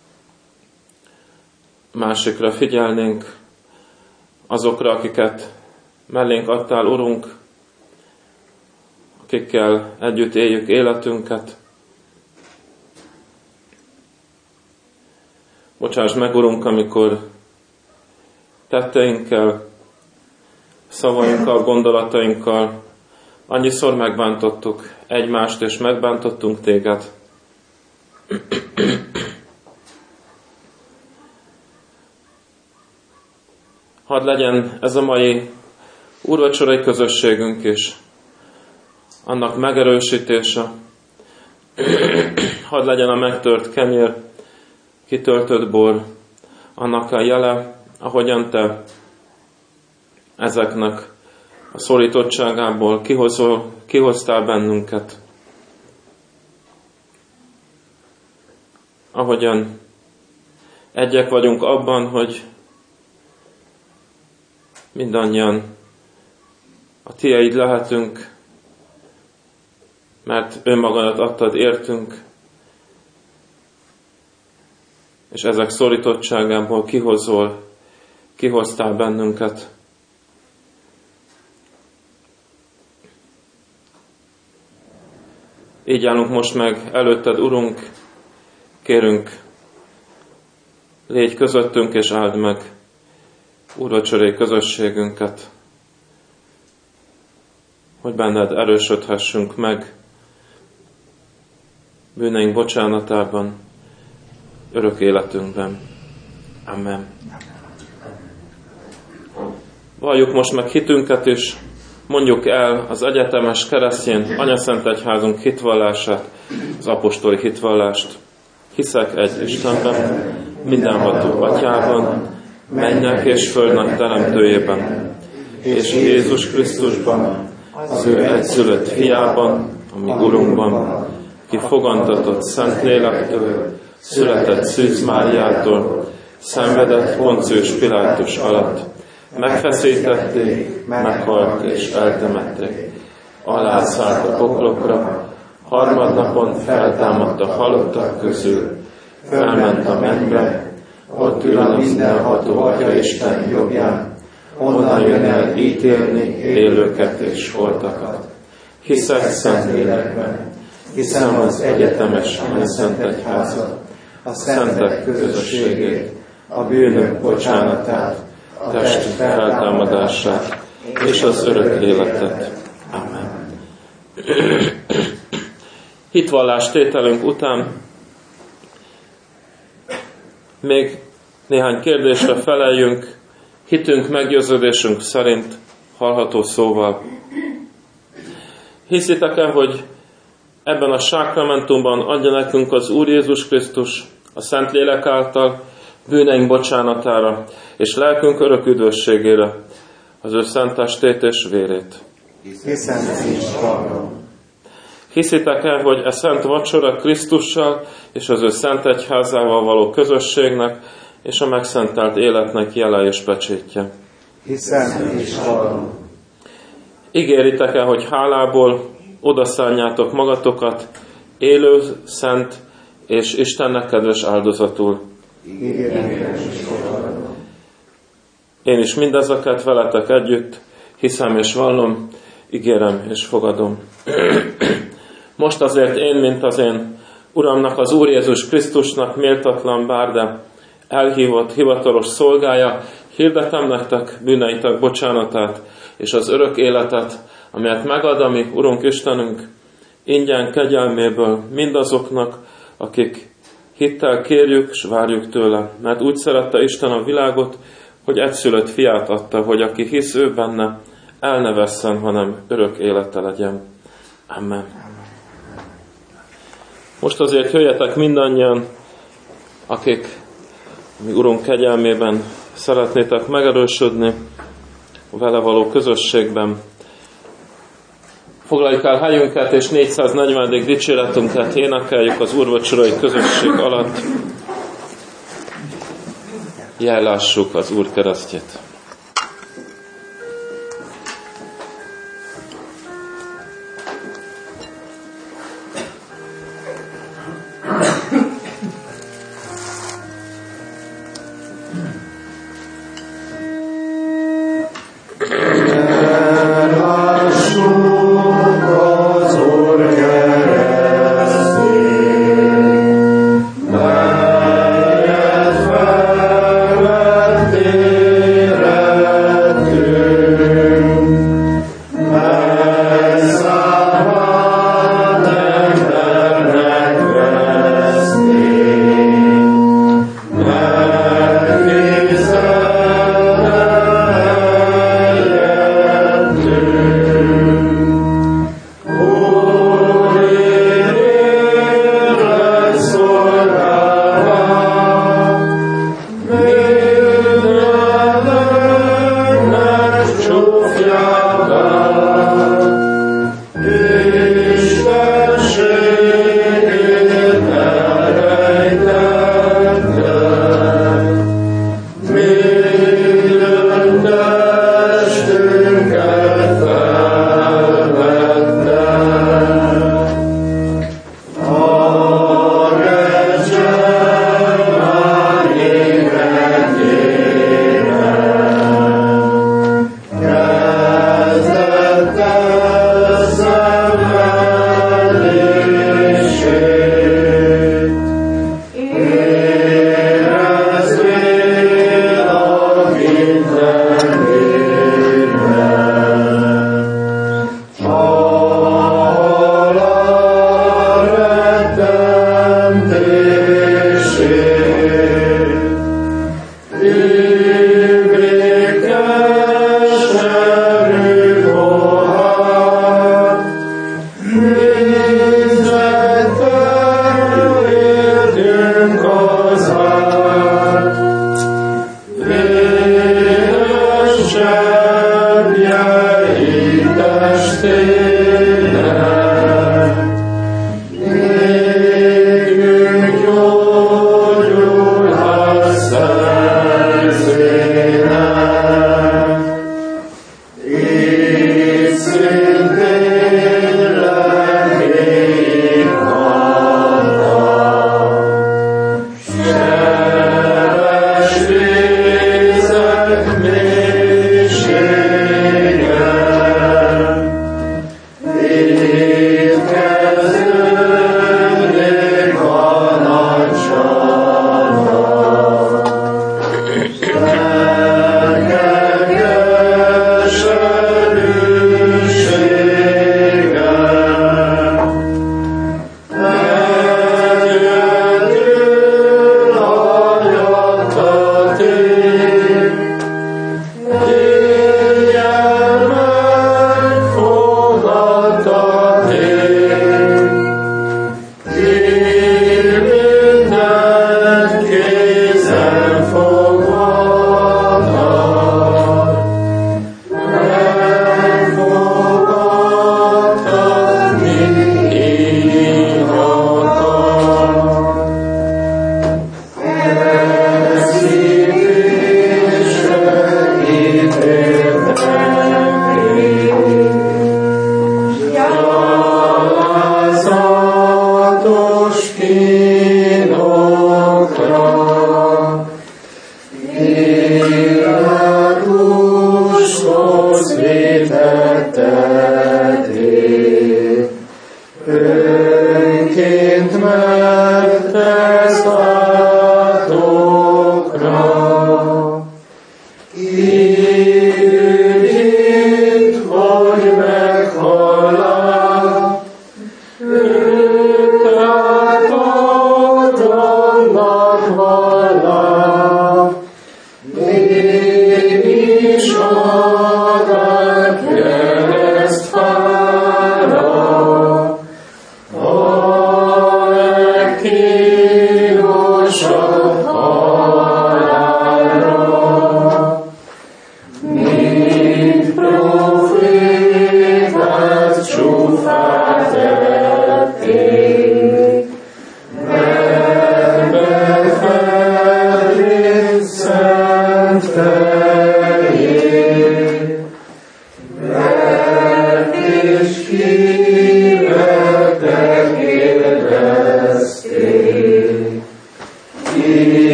másikra figyelnénk, azokra, akiket mellénk adtál, Urunk, akikkel együtt éljük életünket. Bocsáss meg, Urunk, amikor tetteinkkel, szavainkkal, gondolatainkkal annyiszor megbántottuk egymást, és megbántottunk téged. Hadd legyen ez a mai úrvacsorai közösségünk is, annak megerősítése. Hadd legyen a megtört kenyér, kitöltött bor, annak a jele, ahogyan te ezeknek a szorítottságából kihozol, kihoztál bennünket. Ahogyan egyek vagyunk abban, hogy mindannyian a tieid lehetünk, mert önmagadat adtad értünk, és ezek szorítottságából kihozol, kihoztál bennünket. Így állunk most meg előtted, Urunk, kérünk, légy közöttünk és áld meg úrvacsorai közösségünket, hogy benned erősödhessünk meg bűneink bocsánatában, örök életünkben. Amen. Valljuk most meg hitünket is, mondjuk el az egyetemes keresztény anyaszentegyházunk hitvallását, az apostoli hitvallást. Hiszek egy Istenben, mindenható Atyában, mennyek és földnek teremtőjében, és Jézus Krisztusban, az ő egyszülött fiában, a mi Urunkban, ki fogantatott Szentlélektől, született Szűz Máriától, szenvedett Poncius Pilátus alatt, megfeszítették, meghalt és eltemették, alászállt a poklokra, harmadnapon feltámadt a halottak közül, felment a mennybe, ott ül a mindenható Atya Isten jobbján, onnan jön el ítélni élőket és holtakat. Hiszek Szentlélekben, hiszem az egyetemes anyaszentegyházat, a szentek közösségét, a bűnök bocsánatát, a test feltámadását és az örök életet. Amen. Hitvallás tételünk után még néhány kérdésre feleljünk, hitünk meggyőződésünk szerint hallható szóval. Hiszitek-e, hogy ebben a sákramentumban adja nekünk az Úr Jézus Krisztus a Szentlélek által bűneink bocsánatára és lelkünk örök üdvösségére az ő szent testét és vérét? Hiszem és vallom. Hiszitek-e, hogy a szent vacsora Krisztussal és az ő szent egyházával való közösségnek és a megszentelt életnek jele és pecsétje? Hiszem és vallom. Ígéritek-e, hogy hálából odaszálljátok magatokat élő, szent és Istennek kedves áldozatul? Ígérem és vallom. Én is mindezeket veletek együtt hiszem és vallom, ígérem és fogadom. Most azért én, mint az én Uramnak, az Úr Jézus Krisztusnak méltatlan bár, de elhívott hivatalos szolgája, hirdetem nektek bűneitek bocsánatát és az örök életet, amelyet megad a mi Urunk Istenünk ingyen kegyelméből mindazoknak, akik hittel kérjük és várjuk tőle, mert úgy szerette Isten a világot, hogy egyszülött fiát adta, hogy aki hisz ő benne, el ne vesszen, hanem örök élete legyen. Amen. Most azért jöjjetek mindannyian, akik mi Urunk kegyelmében szeretnétek megerősödni vele való közösségben. Foglaljuk el helyünket, és négyszáznegyvenedik dicséretünket énekeljük az úrvacsorai közösség alatt. Jellássuk az Úr keresztjét. Amen.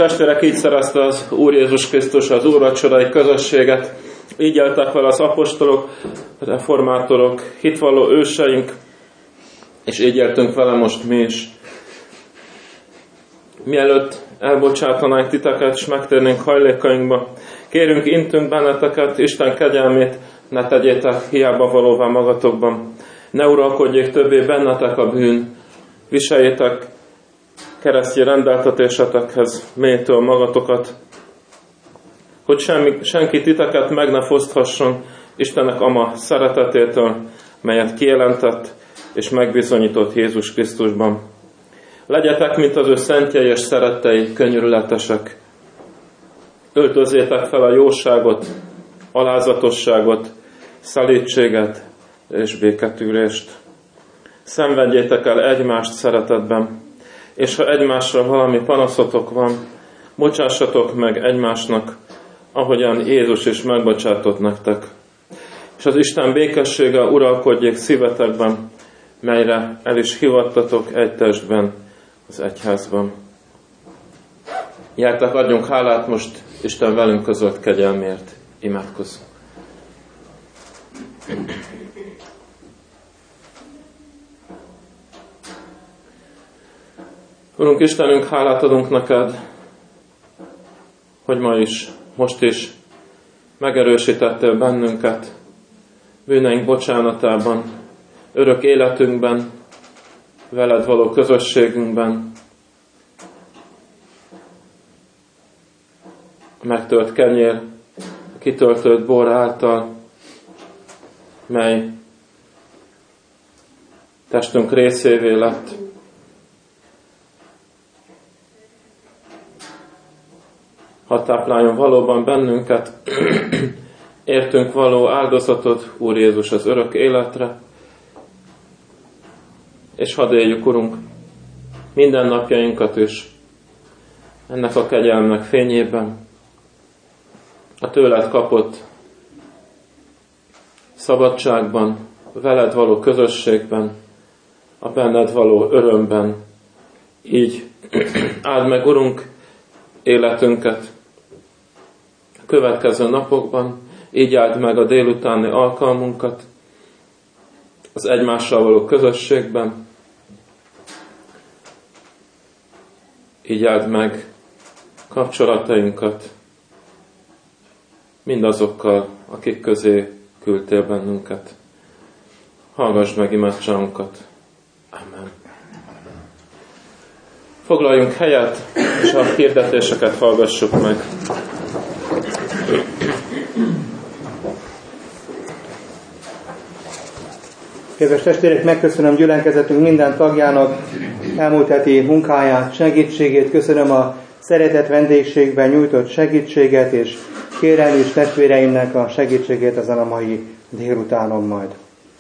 testvérek, így szerezte az Úr Jézus Krisztus az úrvacsorai közösséget. Így éltek vele az apostolok, reformátorok, hitvalló őseink, és így éltünk vele most mi is. Mielőtt elbocsátanánk titeket, és megtérnénk hajlékainkba, kérünk, intünk benneteket, Isten kegyelmét ne tegyétek hiába valóvá magatokban. Ne uralkodjék többé bennetek a bűn, viseljétek keresztjé rendeltetésetekhez mélytől magatokat, hogy semmi, senki titeket meg ne foszthasson Istennek ama szeretetétől, melyet kijelentett és megbizonyított Jézus Krisztusban. Legyetek, mint az ő szentjei és szerettei, könyörületesek. Öltözzétek fel a jóságot, alázatosságot, szelídséget és béketűrést. Szenvedjétek el egymást szeretetben, és ha egymásra valami panaszotok van, bocsássatok meg egymásnak, ahogyan Jézus is megbocsátott nektek. És az Isten békessége uralkodjék szívetekben, melyre el is hivattatok egy testben, az egyházban. Jártak, adjunk hálát most Isten velünk közölt kegyelmért. Imádkozzunk. Urunk Istenünk, hálát adunk neked, hogy ma is, most is megerősítettél bennünket bűneink bocsánatában, örök életünkben, veled való közösségünkben, a megtölt kenyér, a kitöltött bor által, mely testünk részévé lett. Hadd tápláljon valóban bennünket, értünk való áldozatot, Úr Jézus, az örök életre, és hadd éljük, Urunk, minden napjainkat is ennek a kegyelmnek fényében, a tőled kapott szabadságban, veled való közösségben, a benned való örömben. Így áld meg, Urunk, életünket a következő napokban, így áld meg a délutáni alkalmunkat az egymással való közösségben, így áld meg kapcsolatainkat mindazokkal, akik közé küldtél bennünket. Hallgass meg imádságunkat. Amen. Foglaljunk helyet, és a hirdetéseket hallgassuk meg. Kedves testvérek, megköszönöm gyülekezetünk minden tagjának elmúlt heti munkáját, segítségét, köszönöm a szeretett vendégségben nyújtott segítséget, és kérem is testvéreimnek a segítségét ezen a mai délutánon majd.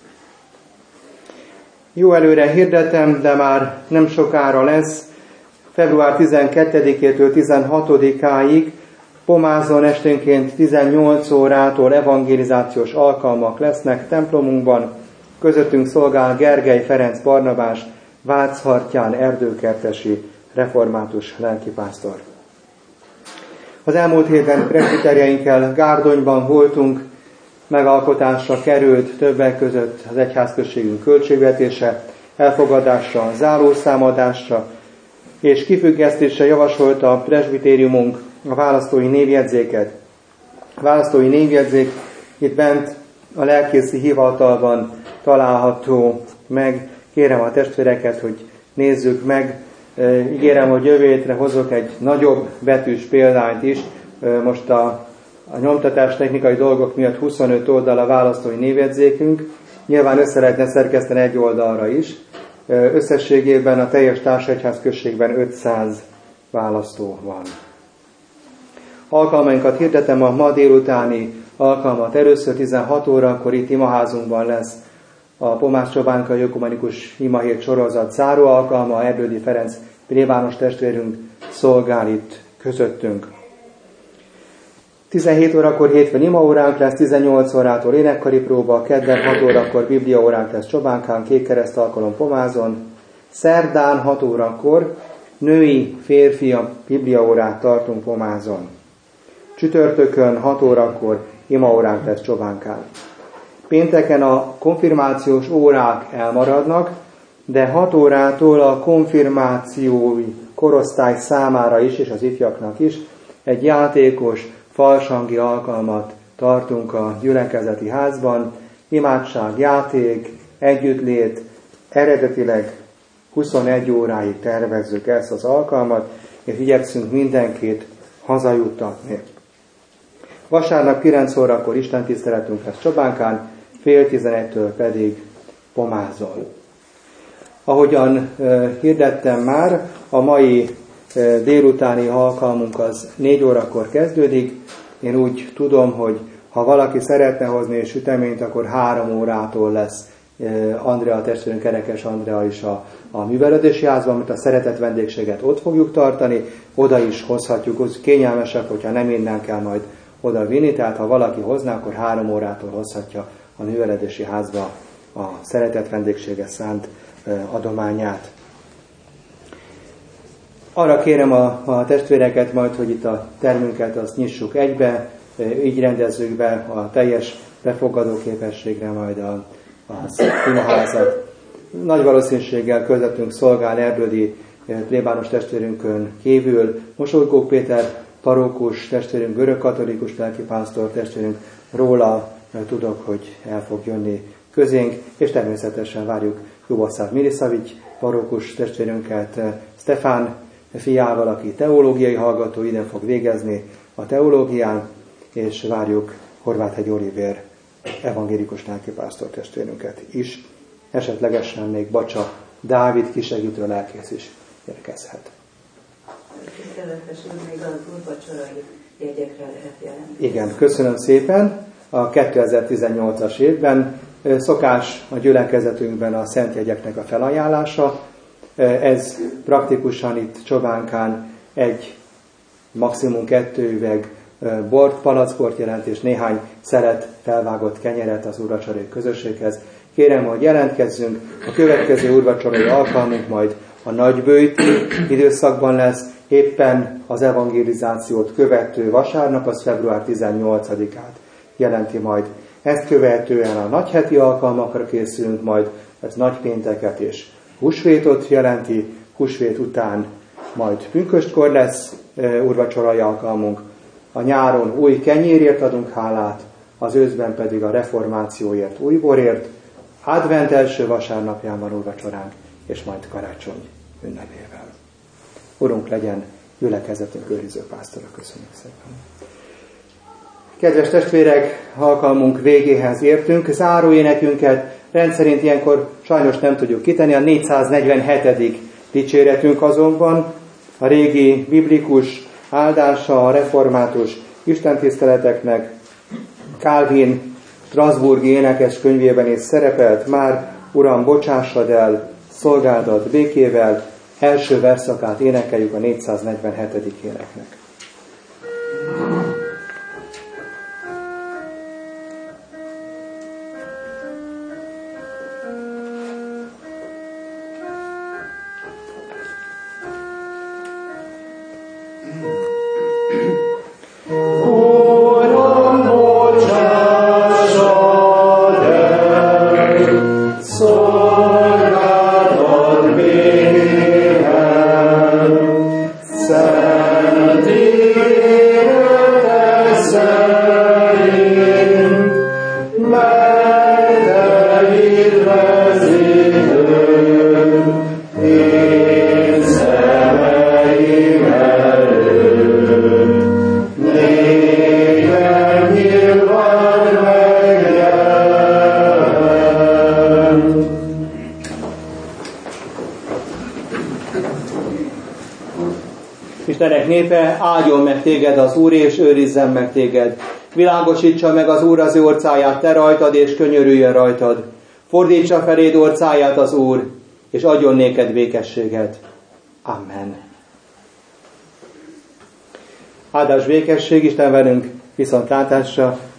Jó előre hirdetem, de már nem sokára lesz, február tizenkettedikétől tizenhatodikáig Pomázon esténként tizennyolc órától evangelizációs alkalmak lesznek templomunkban. Közöttünk szolgál Gergely Ferenc Barnabás, Váchartyán erdőkertesi református lelkipásztor. Az elmúlt héten presbiterjeinkkel Gárdonyban voltunk, megalkotásra került többek között az egyházközségünk költségvetése, elfogadásra, zárószámadásra, és kifüggesztésre javasolta a presbitériumunk a választói névjegyzéket. A választói névjegyzék itt bent a lelkészi hivatalban található meg. Kérem a testvéreket, hogy nézzük meg. Ígérem, hogy jövő hétre hozok egy nagyobb betűs példányt is. Most a, a nyomtatás technikai dolgok miatt huszonöt oldal a választói névjegyzékünk. Nyilván össze lehetne szerkeszteni egy oldalra is. Összességében a teljes társegyházközségben ötszáz választó van. Alkalmainkat hirdetem, a ma délutáni alkalmat először tizenhat órakor itt imaházunkban lesz a Pomász Csobánkai Ökumenikus Imahét sorozat záró alkalma, Erdődi Ferenc plébános testvérünk szolgál itt közöttünk. tizenhét órakor hétfőn imaóránk lesz, tizennyolc órától énekkari próba, kedden hat órakor bibliaóránk lesz Csobánkán, Kékkereszt alkalom Pomázon, szerdán hat órakor női, férfi bibliaórát tartunk Pomázon. Csütörtökön hat órakor imaóránk lesz Csobánkán. Pénteken a konfirmációs órák elmaradnak, de hat órától a konfirmációi korosztály számára is, és az ifjaknak is egy játékos, falsangi alkalmat tartunk a gyülekezeti házban. Imádság, játék, együttlét, eredetileg huszonegy óráig tervezzük ezt az alkalmat, és igyekszünk mindenkit hazajuttatni. Vasárnap kilenc órakor istentiszteletünk lesz Csobánkán, fél tizenegytől pedig Pomázon. Ahogyan e, hirdettem már, a mai e, délutáni alkalmunk az négy órakor kezdődik. Én úgy tudom, hogy ha valaki szeretne hozni süteményt, akkor három órától lesz e, Andrea testvérünk, Kerekes Andrea is a, a művelődési házban, amit a szeretett vendégséget ott fogjuk tartani, oda is hozhatjuk, az kényelmesebb, hogyha nem innen kell majd oda vinni, tehát ha valaki hozná, akkor három órától hozhatja a művelődési házba a szeretett vendégsége szánt adományát. Arra kérem a, a testvéreket majd, hogy itt a termünket azt nyissuk egybe, így rendezzük be a teljes befogadó képességre majd a, a színházat. Nagy valószínűséggel közöttünk szolgál erdődi plébános testvérünkön kívül Mosolygó Péter parókus testvérünk, görögkatolikus lelkipásztor testvérünk, róla tudok, hogy el fog jönni közénk, és természetesen várjuk Jugoszláv Miliszavics parókus testvérünket, Stefán fiával, aki teológiai hallgató, ide fog végezni a teológián, és várjuk Horváth-hegy Olivér evangélikus lelkipásztor testvérünket is. Esetlegesen még Bacsa Dávid kisegítő lelkész is érkezhet. Tiszteletes úr, még az úrvacsorai jegyekre lehet jelentkezni. Igen, köszönöm szépen. A kétezer-tizennyolcas évben szokás a gyülekezetünkben a szent jegyeknek a felajánlása. Ez praktikusan itt Csobánkán egy, maximum kettő üveg bort, palackbort jelent, és néhány szelet felvágott kenyeret az úrvacsorai közösséghez. Kérem, hogy jelentkezzünk. A következő úrvacsorai alkalmunk majd a nagybőjti időszakban lesz, éppen az evangelizációt követő vasárnap, az február tizennyolcadikát jelenti majd. Ezt követően a nagyheti alkalmakra készülünk majd, ez nagypénteket és húsvétot jelenti, húsvét után majd pünköstkor lesz e, úrvacsorai alkalmunk. A nyáron új kenyérért adunk hálát, az őszben pedig a reformációért, új borért, advent első vasárnapján van úrvacsoránk, és majd karácsony ünnepével. Urunk legyen gyülekezetünk őriző pásztora, köszönjük szépen. Kedves testvérek, alkalmunk végéhez értünk. Záró énekünket rendszerint ilyenkor sajnos nem tudjuk kitenni. A négyszáznegyvenhetedik dicséretünk azonban a régi biblikus áldása a református istentiszteleteknek Calvin strasbourgi énekes könyvében is szerepelt már. Uram, bocsássad el szolgálatot békével, első verszakát énekeljük a négyszáznegyvenhetedik éneknek. Istenek népe, áldjon meg téged az Úr, és őrizzen meg téged. Világosítsa meg az Úr az ő orcáját te rajtad, és könyörüljön rajtad. Fordítsa feléd orcáját az Úr, és adjon néked békességet. Amen. Áldás békesség, Isten velünk, viszontlátásra.